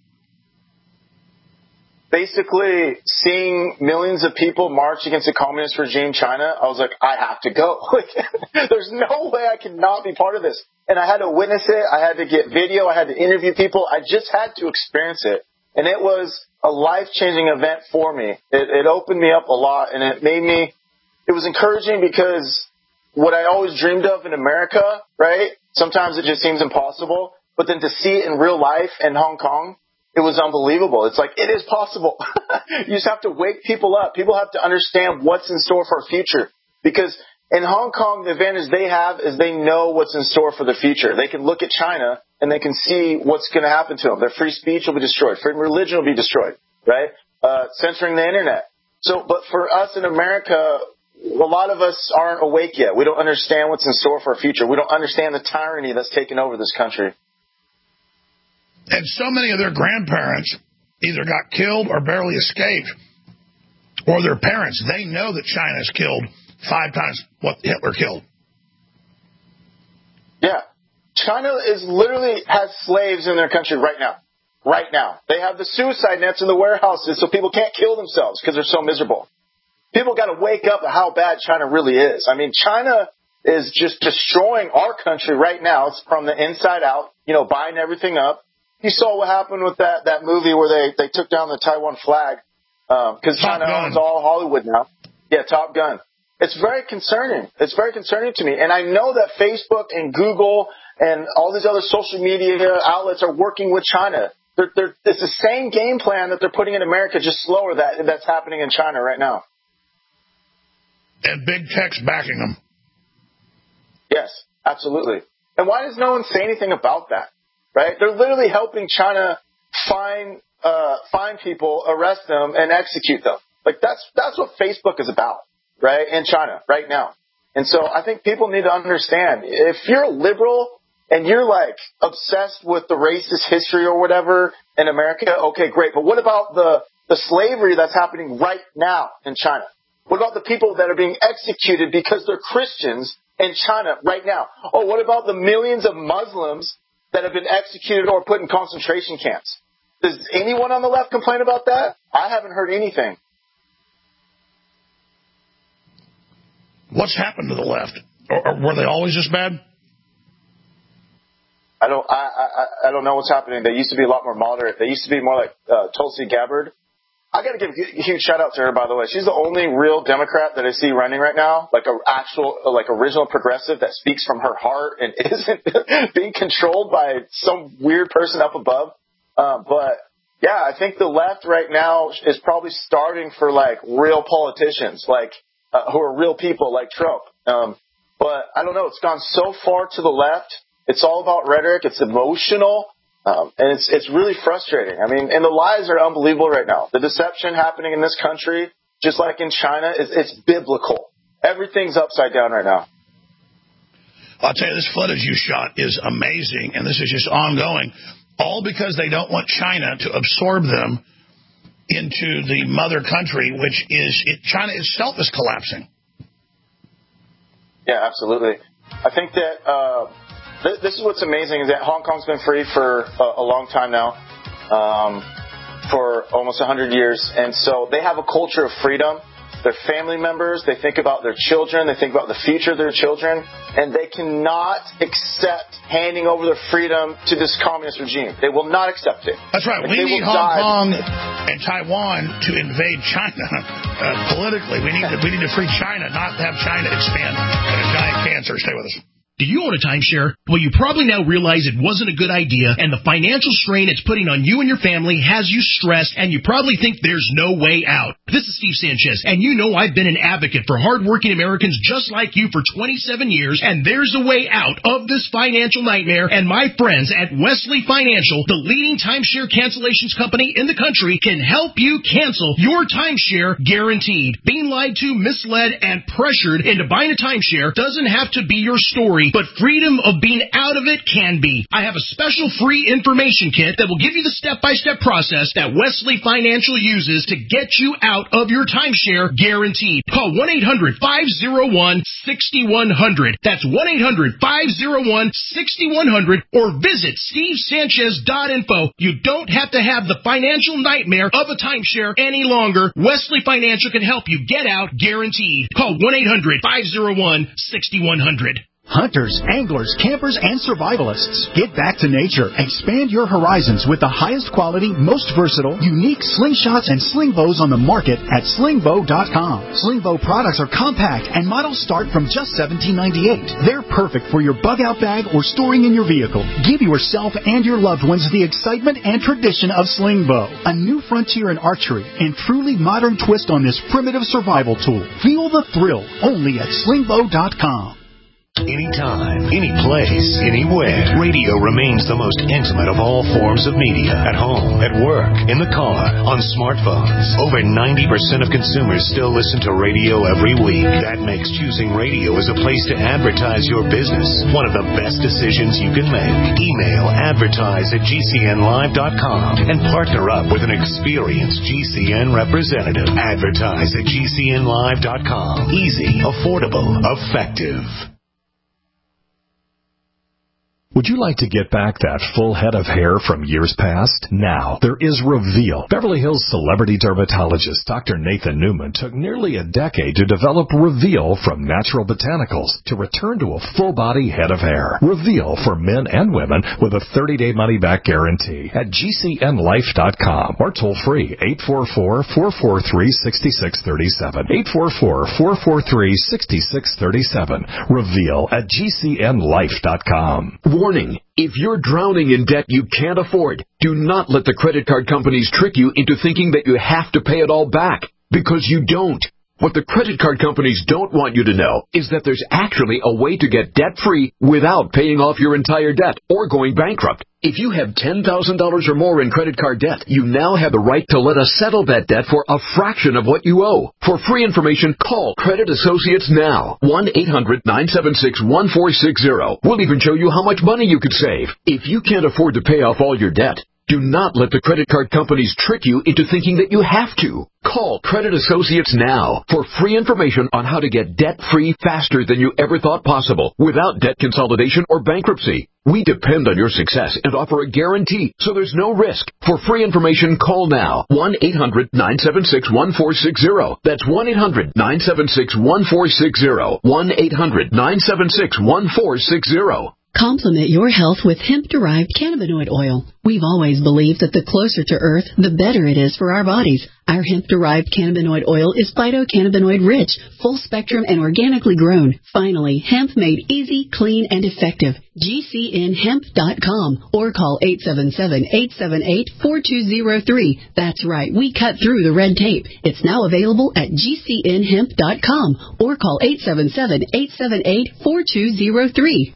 Basically, seeing millions of people march against the communist regime in China, I was like, I have to go. There's no way I can not be part of this. And I had to witness it. I had to get video. I had to interview people. I just had to experience it. And it was a life-changing event for me. It, it opened me up a lot, and it made me, it was encouraging because what I always dreamed of in America, right, sometimes it just seems impossible, but then to see it in real life in Hong Kong, it was unbelievable. It's like, it is possible. You just have to wake people up. People have to understand what's in store for our future. Because In Hong Kong, the advantage they have is they know what's in store for the future. They can look at China and they can see what's going to happen to them. Their free speech will be destroyed. Freedom of religion will be destroyed, right? Uh, censoring the internet. So, but for us in America, a lot of us aren't awake yet. We don't understand what's in store for our future. We don't understand the tyranny that's taken over this country.
And so many of their grandparents either got killed or barely escaped, or their parents. They know that China's killed five times what Hitler killed.
Yeah. China is literally has slaves in their country right now. Right now. They have the suicide nets in the warehouses so people can't kill themselves because they're so miserable. People got to wake up at how bad China really is. I mean, China is just destroying our country right now. It's from the inside out, you know, buying everything up. You saw what happened with that, that movie where they, they took down the Taiwan flag because um, China owns all Hollywood now. Yeah, Top Gun. It's very concerning. It's very concerning to me. And I know that Facebook and Google and all these other social media outlets are working with China. They're, they're, it's the same game plan that they're putting in America, just slower that that's happening in China right now.
And big tech's backing them.
Yes, absolutely. And why does no one say anything about that? Right? They're literally helping China find uh, find people, arrest them, and execute them. Like that's that's what Facebook is about, right? In China right now. And so I think people need to understand if you're a liberal and you're like obsessed with the racist history or whatever in America, okay, great. But what about the the slavery that's happening right now in China? What about the people that are being executed because they're Christians in China right now? Oh, what about the millions of Muslims that have been executed or put in concentration camps? Does anyone on the left complain about that? I haven't heard anything.
What's happened to the left? Or, or were they always this bad?
I don't. I, I I don't know what's happening. They used to be a lot more moderate. They used to be more like uh, Tulsi Gabbard. I got to give a huge shout out to her, by the way. She's the only real Democrat that I see running right now, like a actual, like original progressive that speaks from her heart and isn't being controlled by some weird person up above. Um, but yeah, I think the left right now is probably starting for like real politicians, like uh, who are real people, like Trump. Um, but I don't know. It's gone so far to the left. It's all about rhetoric. It's emotional. Um, and it's it's really frustrating. I mean, and the lies are unbelievable right now. The deception happening in this country, just like in China, is it's biblical. Everything's upside down right now.
I'll tell you, this footage you shot is amazing, and this is just ongoing, all because they don't want China to absorb them into the mother country, which is it, China itself is collapsing.
Yeah, absolutely. I think that. Uh, This is what's amazing is that Hong Kong's been free for a, a long time now, um, for almost one hundred years. And so they have a culture of freedom. Their family members, they think about their children. They think about the future of their children. And they cannot accept handing over their freedom to this communist regime. They will not accept it.
That's right.
Like
we need Hong
die.
Kong and Taiwan to invade China uh, politically. We need, to, we need to free China, not have China expand like a giant cancer. Stay with us.
Do you own a timeshare? Well, you probably now realize it wasn't a good idea, and the financial strain it's putting on you and your family has you stressed, and you probably think there's no way out. This is Steve Sanchez, and you know I've been an advocate for hardworking Americans just like you for twenty-seven years, and there's a way out of this financial nightmare, and my friends at Wesley Financial, the leading timeshare cancellations company in the country, can help you cancel your timeshare guaranteed. Being lied to, misled, and pressured into buying a timeshare doesn't have to be your story, but freedom of being out of it can be. I have a special free information kit that will give you the step-by-step process that Wesley Financial uses to get you out of your timeshare guaranteed. Call one eight hundred, five oh one, six one zero zero. That's one eight hundred, five oh one, six one zero zero or visit steve sanchez dot info. You don't have to have the financial nightmare of a timeshare any longer. Wesley Financial can help you get out guaranteed. Call one eight hundred, five oh one, six one zero zero.
Hunters, anglers, campers, and survivalists. Get back to nature. Expand your horizons with the highest quality, most versatile, unique slingshots and sling bows on the market at sling bow dot com. Sling bow products are compact and models start from just seventeen ninety-eight. They're perfect for your bug-out bag or storing in your vehicle. Give yourself and your loved ones the excitement and tradition of sling bow. A new frontier in archery and truly modern twist on this primitive survival tool. Feel the thrill only at sling bow dot com.
Anytime, any place, anywhere. Radio remains the most intimate of all forms of media. At home, at work, in the car, on smartphones. Over ninety percent of consumers still listen to radio every week. That makes choosing radio as a place to advertise your business one of the best decisions you can make. Email advertise at G C N live dot com and partner up with an experienced G C N representative. Advertise at G C N live dot com. Easy, affordable, effective.
Would you like to get back that full head of hair from years past? Now, there is Reveal. Beverly Hills celebrity dermatologist Doctor Nathan Newman took nearly a decade to develop Reveal from natural botanicals to return to a full-body head of hair. Reveal for men and women with a thirty-day money-back guarantee at G C N life dot com or toll-free eight four four, four four three, six six three seven. eight four four, four four three, six six three seven. Reveal at G C N life dot com.
Warning, if you're drowning in debt you can't afford, do not let the credit card companies trick you into thinking that you have to pay it all back, because you don't. What the credit card companies don't want you to know is that there's actually a way to get debt-free without paying off your entire debt or going bankrupt. If you have ten thousand dollars or more in credit card debt, you now have the right to let us settle that debt for a fraction of what you owe. For free information, call Credit Associates now. one eight hundred, nine seven six, one four six zero. We'll even show you how much money you could save. If you can't afford to pay off all your debt, do not let the credit card companies trick you into thinking that you have to. Call Credit Associates now for free information on how to get debt-free faster than you ever thought possible without debt consolidation or bankruptcy. We depend on your success and offer a guarantee, so there's no risk. For free information, call now. one eight hundred, nine seven six, one four six zero. That's one eight hundred, nine seven six, one four six zero. one eight hundred, nine seven six, one four six zero.
Complement your health with hemp-derived cannabinoid oil. We've always believed that the closer to Earth, the better it is for our bodies. Our hemp-derived cannabinoid oil is phytocannabinoid-rich, full-spectrum, and organically grown. Finally, hemp made easy, clean, and effective. G C N hemp dot com or call eight seven seven, eight seven eight, four two zero three. That's right, we cut through the red tape. It's now available at G C N hemp dot com or call eight seven seven, eight seven eight, four two zero three.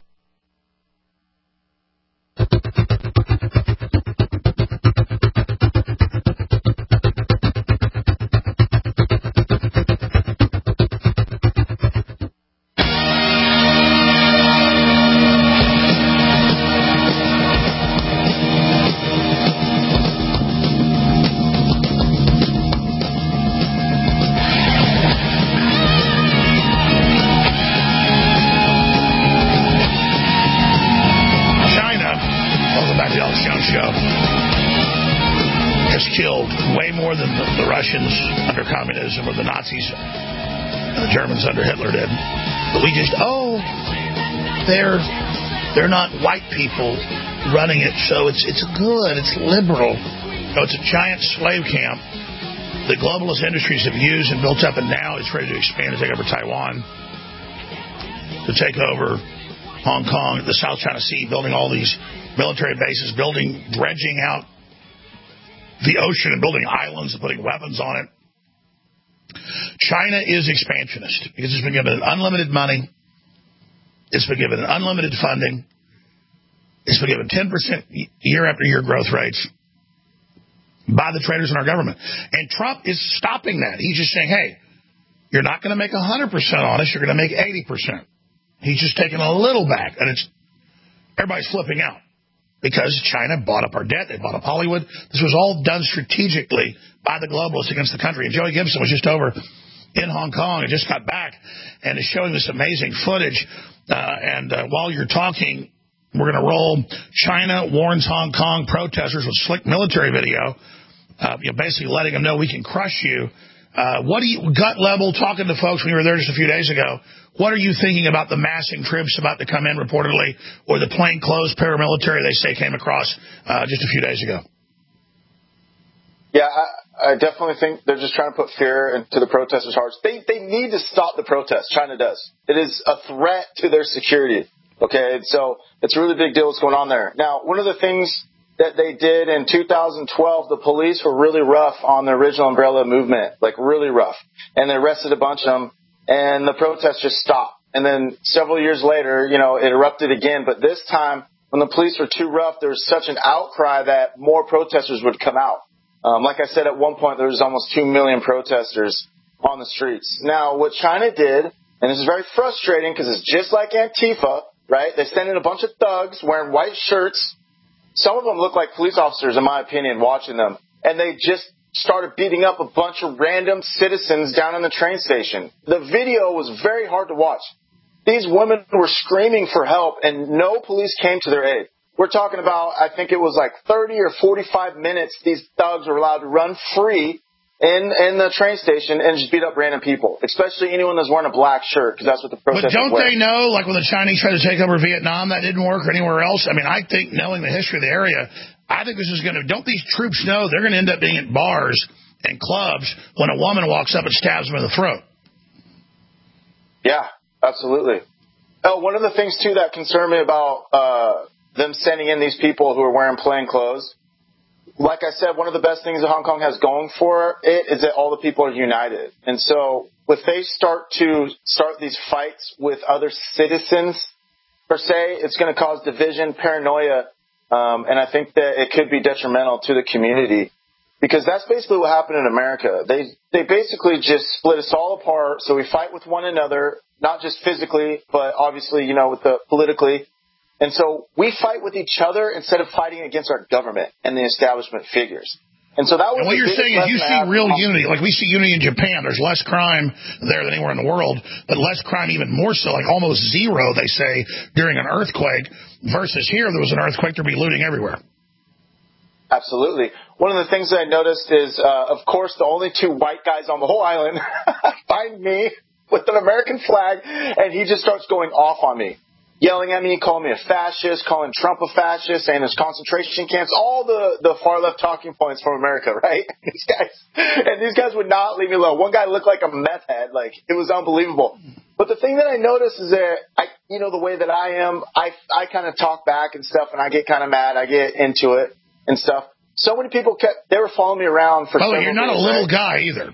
Under communism, or the Nazis, the Germans under Hitler did. But we just, oh, they're they're not white people running it, so it's it's good, it's liberal. So it's a giant slave camp that globalist industries have used and built up, and now it's ready to expand to take over Taiwan, to take over Hong Kong, the South China Sea, building all these military bases, building, dredging out the ocean and building islands and putting weapons on it. China is expansionist because it's been given unlimited money. It's been given unlimited funding. It's been given ten percent year after year growth rates by the traders in our government. And Trump is stopping that. He's just saying, hey, you're not going to make one hundred percent on us. You're going to make eighty percent. He's just taking a little back. And it's everybody's flipping out. Because China bought up our debt. They bought up Hollywood. This was all done strategically by the globalists against the country. And Joey Gibson was just over in Hong Kong and just got back and is showing this amazing footage. Uh, and uh, while you're talking, we're going to roll China warns Hong Kong protesters with slick military video, uh, you know, basically letting them know we can crush you. Uh, what do you, gut level, talking to folks when you were there just a few days ago, what are you thinking about the massing troops about to come in reportedly, or the plainclothes paramilitary they say came across uh, just a few days ago?
Yeah, I, I definitely think they're just trying to put fear into the protesters' hearts. They they need to stop the protest. China does. It is a threat to their security. Okay, so it's a really big deal what's going on there. Now, one of the things that they did in two thousand twelve, the police were really rough on the original Umbrella movement, like really rough. And they arrested a bunch of them, and the protest just stopped. And then several years later, you know, it erupted again. But this time, when the police were too rough, there was such an outcry that more protesters would come out. Um, like I said, at one point, there was almost two million protesters on the streets. Now, what China did, and this is very frustrating because it's just like Antifa, right? They sent in a bunch of thugs wearing white shirts. Some of them look like police officers, in my opinion, watching them. And they just started beating up a bunch of random citizens down in the train station. The video was very hard to watch. These women were screaming for help, and no police came to their aid. We're talking about, I think it was like thirty or forty-five minutes these thugs were allowed to run free in in the train station and just beat up random people, especially anyone that's wearing a black shirt, because that's what the protesters
But don't
wear.
they know, like when the Chinese tried to take over Vietnam, that didn't work, or anywhere else? I mean, I think knowing the history of the area, I think this is going to, don't these troops know they're going to end up being at bars and clubs when a woman walks up and stabs them in the throat?
Yeah, absolutely. Oh, one of the things, too, that concerned me about uh, them sending in these people who are wearing plain clothes, like I said, one of the best things that Hong Kong has going for it is that all the people are united. And so if they start to start these fights with other citizens, per se, it's going to cause division, paranoia, um, and I think that it could be detrimental to the community, because that's basically what happened in America. They they basically just split us all apart, so we fight with one another, not just physically, but obviously, you know, with the politically. And so we fight with each other instead of fighting against our government and the establishment figures. And so that was
and what
the
you're saying is you see real
from-
unity. Like we see unity in Japan. There's less crime there than anywhere in the world, but less crime even more so, like almost zero, they say, during an earthquake, versus here, there was an earthquake, there'd be looting everywhere.
Absolutely. One of the things that I noticed is, uh, of course, the only two white guys on the whole island find me with an American flag, and he just starts going off on me. Yelling at me, calling me a fascist, calling Trump a fascist, saying there's concentration camps, all the, the far left talking points from America, right? These guys, and these guys would not leave me alone. One guy looked like a meth head, like it was unbelievable. But the thing that I noticed is that I, you know, the way that I am, I, I kind of talk back and stuff, and I get kind of mad, I get into it and stuff. So many people kept, they were following me around for.
Oh, you're not
days,
a little
right?
guy either.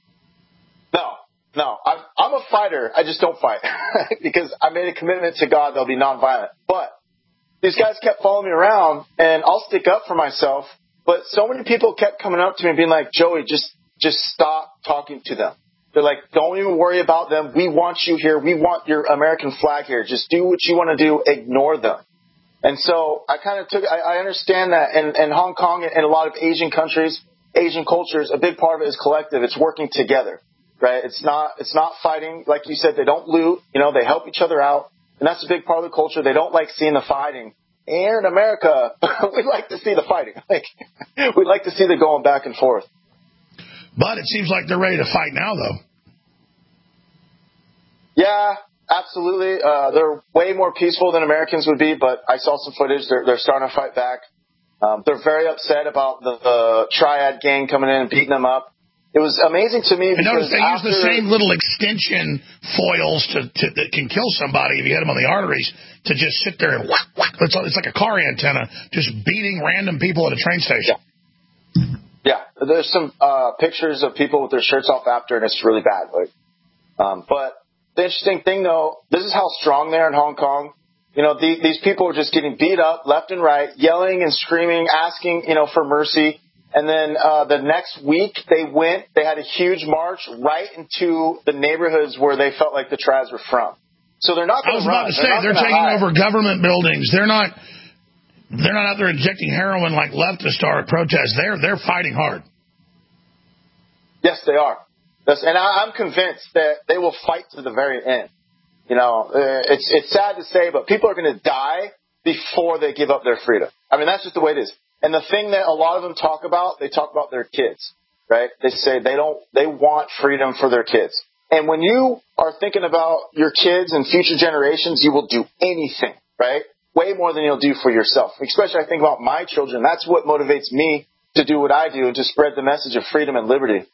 No. No, I'm, I'm a fighter. I just don't fight because I made a commitment to God they'll be nonviolent. But these guys kept following me around, and I'll stick up for myself. But so many people kept coming up to me and being like, Joey, just just stop talking to them. They're like, don't even worry about them. We want you here. We want your American flag here. Just do what you want to do. Ignore them. And so I kind of took – I understand that in, in Hong Kong and a lot of Asian countries, Asian cultures, a big part of it is collective. It's working together. Right? It's not, it's not fighting. Like you said, they don't loot, you know, they help each other out. And that's a big part of the culture. They don't like seeing the fighting. Here in America, we like to see the fighting. Like, we like to see the going back and forth.
But it seems like they're ready to fight now, though.
Yeah, absolutely. Uh, they're way more peaceful than Americans would be, but I saw some footage. They're, they're starting to fight back. Um, they're very upset about the, the Triad gang coming in and beating them up. It was amazing to me because
I noticed they
after,
use the same little extension foils to, to that can kill somebody if you hit them on the arteries to just sit there and whack, whack. It's, it's like a car antenna just beating random people at a train station.
Yeah, yeah. There's some uh, pictures of people with their shirts off after, and it's really bad. Like, um, but the interesting thing, though, this is how strong they are in Hong Kong. You know, the, these people are just getting beat up left and right, yelling and screaming, asking, you know, for mercy. And then uh, the next week they went, they had a huge march right into the neighborhoods where they felt like the Triads were from. So they're not going to run.
I was about to say, they're, they're taking hide. over government buildings. They're not They're not out there injecting heroin like leftists are at protests. They're, they're fighting hard.
Yes, they are. That's, and I, I'm convinced that they will fight to the very end. You know, uh, it's, it's sad to say, but people are going to die before they give up their freedom. I mean, that's just the way it is. And the thing that a lot of them talk about, they talk about their kids. right? They say they don't, they want freedom for their kids. And when you are thinking about your kids and future generations, you will do anything, right? Way more than you'll do for yourself. Especially I think about my children. That's what motivates me to do what I do and to spread the message of freedom and liberty.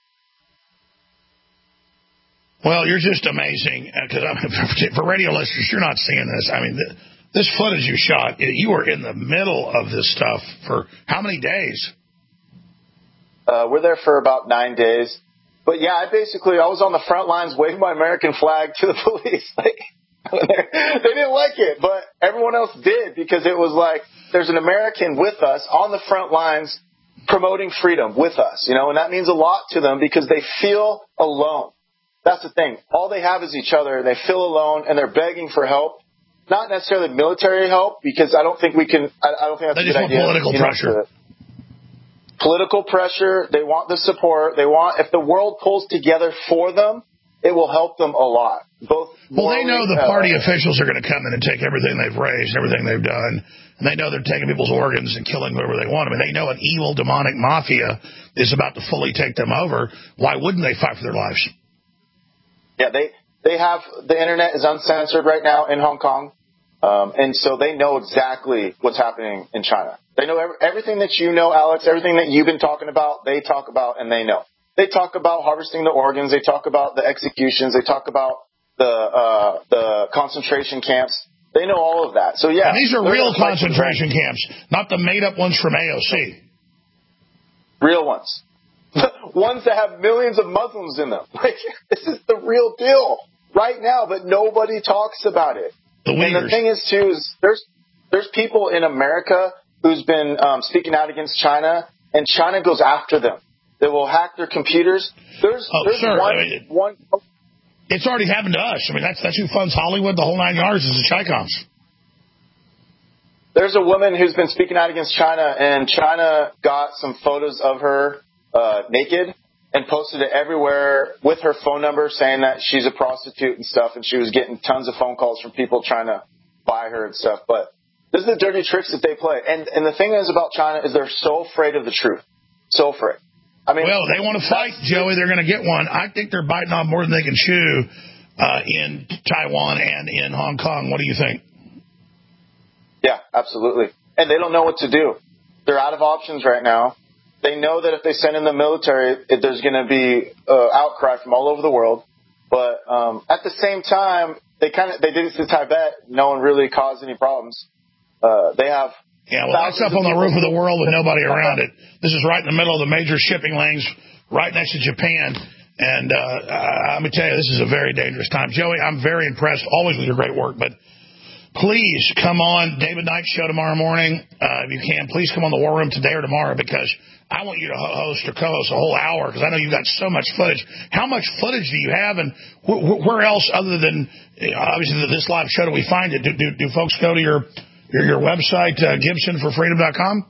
Well, you're just amazing. Because for radio listeners, you're not seeing this. I mean, the, this footage you shot, you were in the middle of this stuff for how many days?
Uh, we're there for about nine days. But, yeah, I basically, I was on the front lines waving my American flag to the police. Like, they didn't like it, but everyone else did because it was like there's an American with us on the front lines promoting freedom with us, you know, and that means a lot to them because they feel alone. That's the thing. All they have is each other. They feel alone, and they're begging for help. Not necessarily military help, because I don't think we can. I, I don't think that's
they
a good idea.
They just want political pressure.
Know, political pressure. They want the support. They want. If the world pulls together for them, it will help them a lot. Both.
Well,
morally,
they know the party
uh,
officials are going to come in and take everything they've raised, everything they've done, and they know they're taking people's organs and killing whoever they want. I mean, they know an evil, demonic mafia is about to fully take them over. Why wouldn't they fight for their lives?
Yeah, they they have the internet is uncensored right now in Hong Kong, um, and so they know exactly what's happening in China. They know every, everything that you know, Alex, everything that you've been talking about. They talk about and they know. They talk about harvesting the organs. They talk about the executions. They talk about the uh, the concentration camps. They know all of that. So yeah,
and these are real concentration camps, not the made up ones from A O C.
Real ones. Ones that have millions of Muslims in them. Like, this is the real deal right now, but nobody talks about it.
The
and the thing is, too, is there's there's people in America who's been um, speaking out against China, and China goes after them. They will hack their computers. There's,
oh,
there's
sir,
one,
I mean,
one.
It's already happened to us. I mean, that's that's who funds Hollywood. The whole nine yards is the Chi-Coms.
There's a woman who's been speaking out against China, and China got some photos of her uh, naked and posted it everywhere with her phone number saying that she's a prostitute and stuff, and she was getting tons of phone calls from people trying to buy her and stuff. But this is the dirty tricks that they play. And and the thing is about China is they're so afraid of the truth. So afraid. I mean,
well, they want to fight, Joey. They're going to get one. I think they're biting off more than they can chew uh, in Taiwan and in Hong Kong. What do you think?
Yeah, absolutely. And they don't know what to do. They're out of options right now. They know that if they send in the military, it, there's going to be uh, outcry from all over the world. But um, at the same time, they kind of they did it to Tibet. No one really caused any problems. Uh, they have
yeah. Well, that's up on the roof of the world with nobody around it. This is right in the middle of the major shipping lanes, right next to Japan. And uh, let me tell you, this is a very dangerous time. Joey, I'm very impressed always with your great work, but please come on David Knight's show tomorrow morning. Uh, if you can, please come on the War Room today or tomorrow, because I want you to host or co-host a whole hour, because I know you've got so much footage. How much footage do you have, and wh- where else other than, obviously, this live show do we find it? Do, do, do folks go to your your, your website, uh, Gibson for Freedom dot com?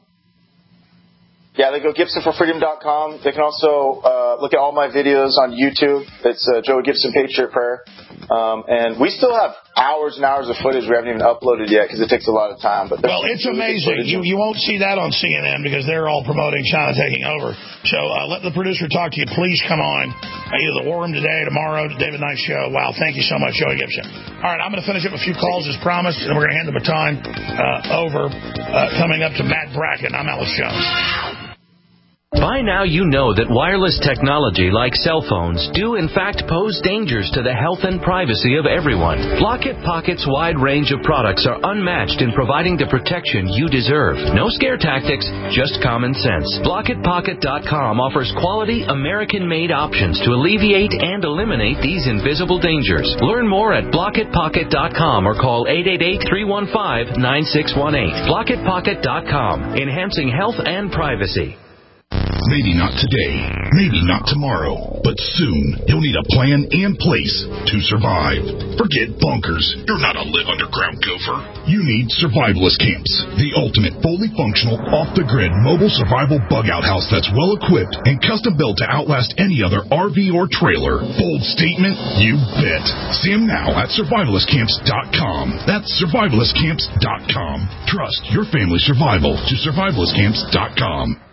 Yeah, they go Gibson for Freedom dot com. They can also uh, look at all my videos on YouTube. It's uh, Joey Gibson Patriot Prayer. Um, and we still have hours and hours of footage we haven't even uploaded yet because it takes a lot of time. But
well, it's amazing. You you won't see that on C N N because they're all promoting China taking over. So uh, let the producer talk to you. Please come on uh, either the War Room today, tomorrow, the David Knight Show. Wow, thank you so much, Joey Gibson. All right, I'm going to finish up a few calls as promised, and we're going to hand the baton uh, over uh, coming up to Matt Bracken. I'm Alex Jones.
By now you know that wireless technology like cell phones do in fact pose dangers to the health and privacy of everyone. Block-It Pocket's wide range of products are unmatched in providing the protection you deserve. No scare tactics, just common sense. Block It Pocket dot com offers quality American-made options to alleviate and eliminate these invisible dangers. Learn more at Block It Pocket dot com or call eight eight eight, three one five, nine six one eight. Block It Pocket dot com, enhancing health and privacy.
Maybe not today, maybe not tomorrow, but soon you'll need a plan in place to survive. Forget bunkers. You're not a live underground gopher. You need survivalist camps, the ultimate fully functional, off-the-grid mobile survival bug-out house that's well-equipped and custom-built to outlast any other R V or trailer. Bold statement? You bet. See them now at survivalist camps dot com. That's survivalist camps dot com. Trust your family's survival to survivalist camps dot com.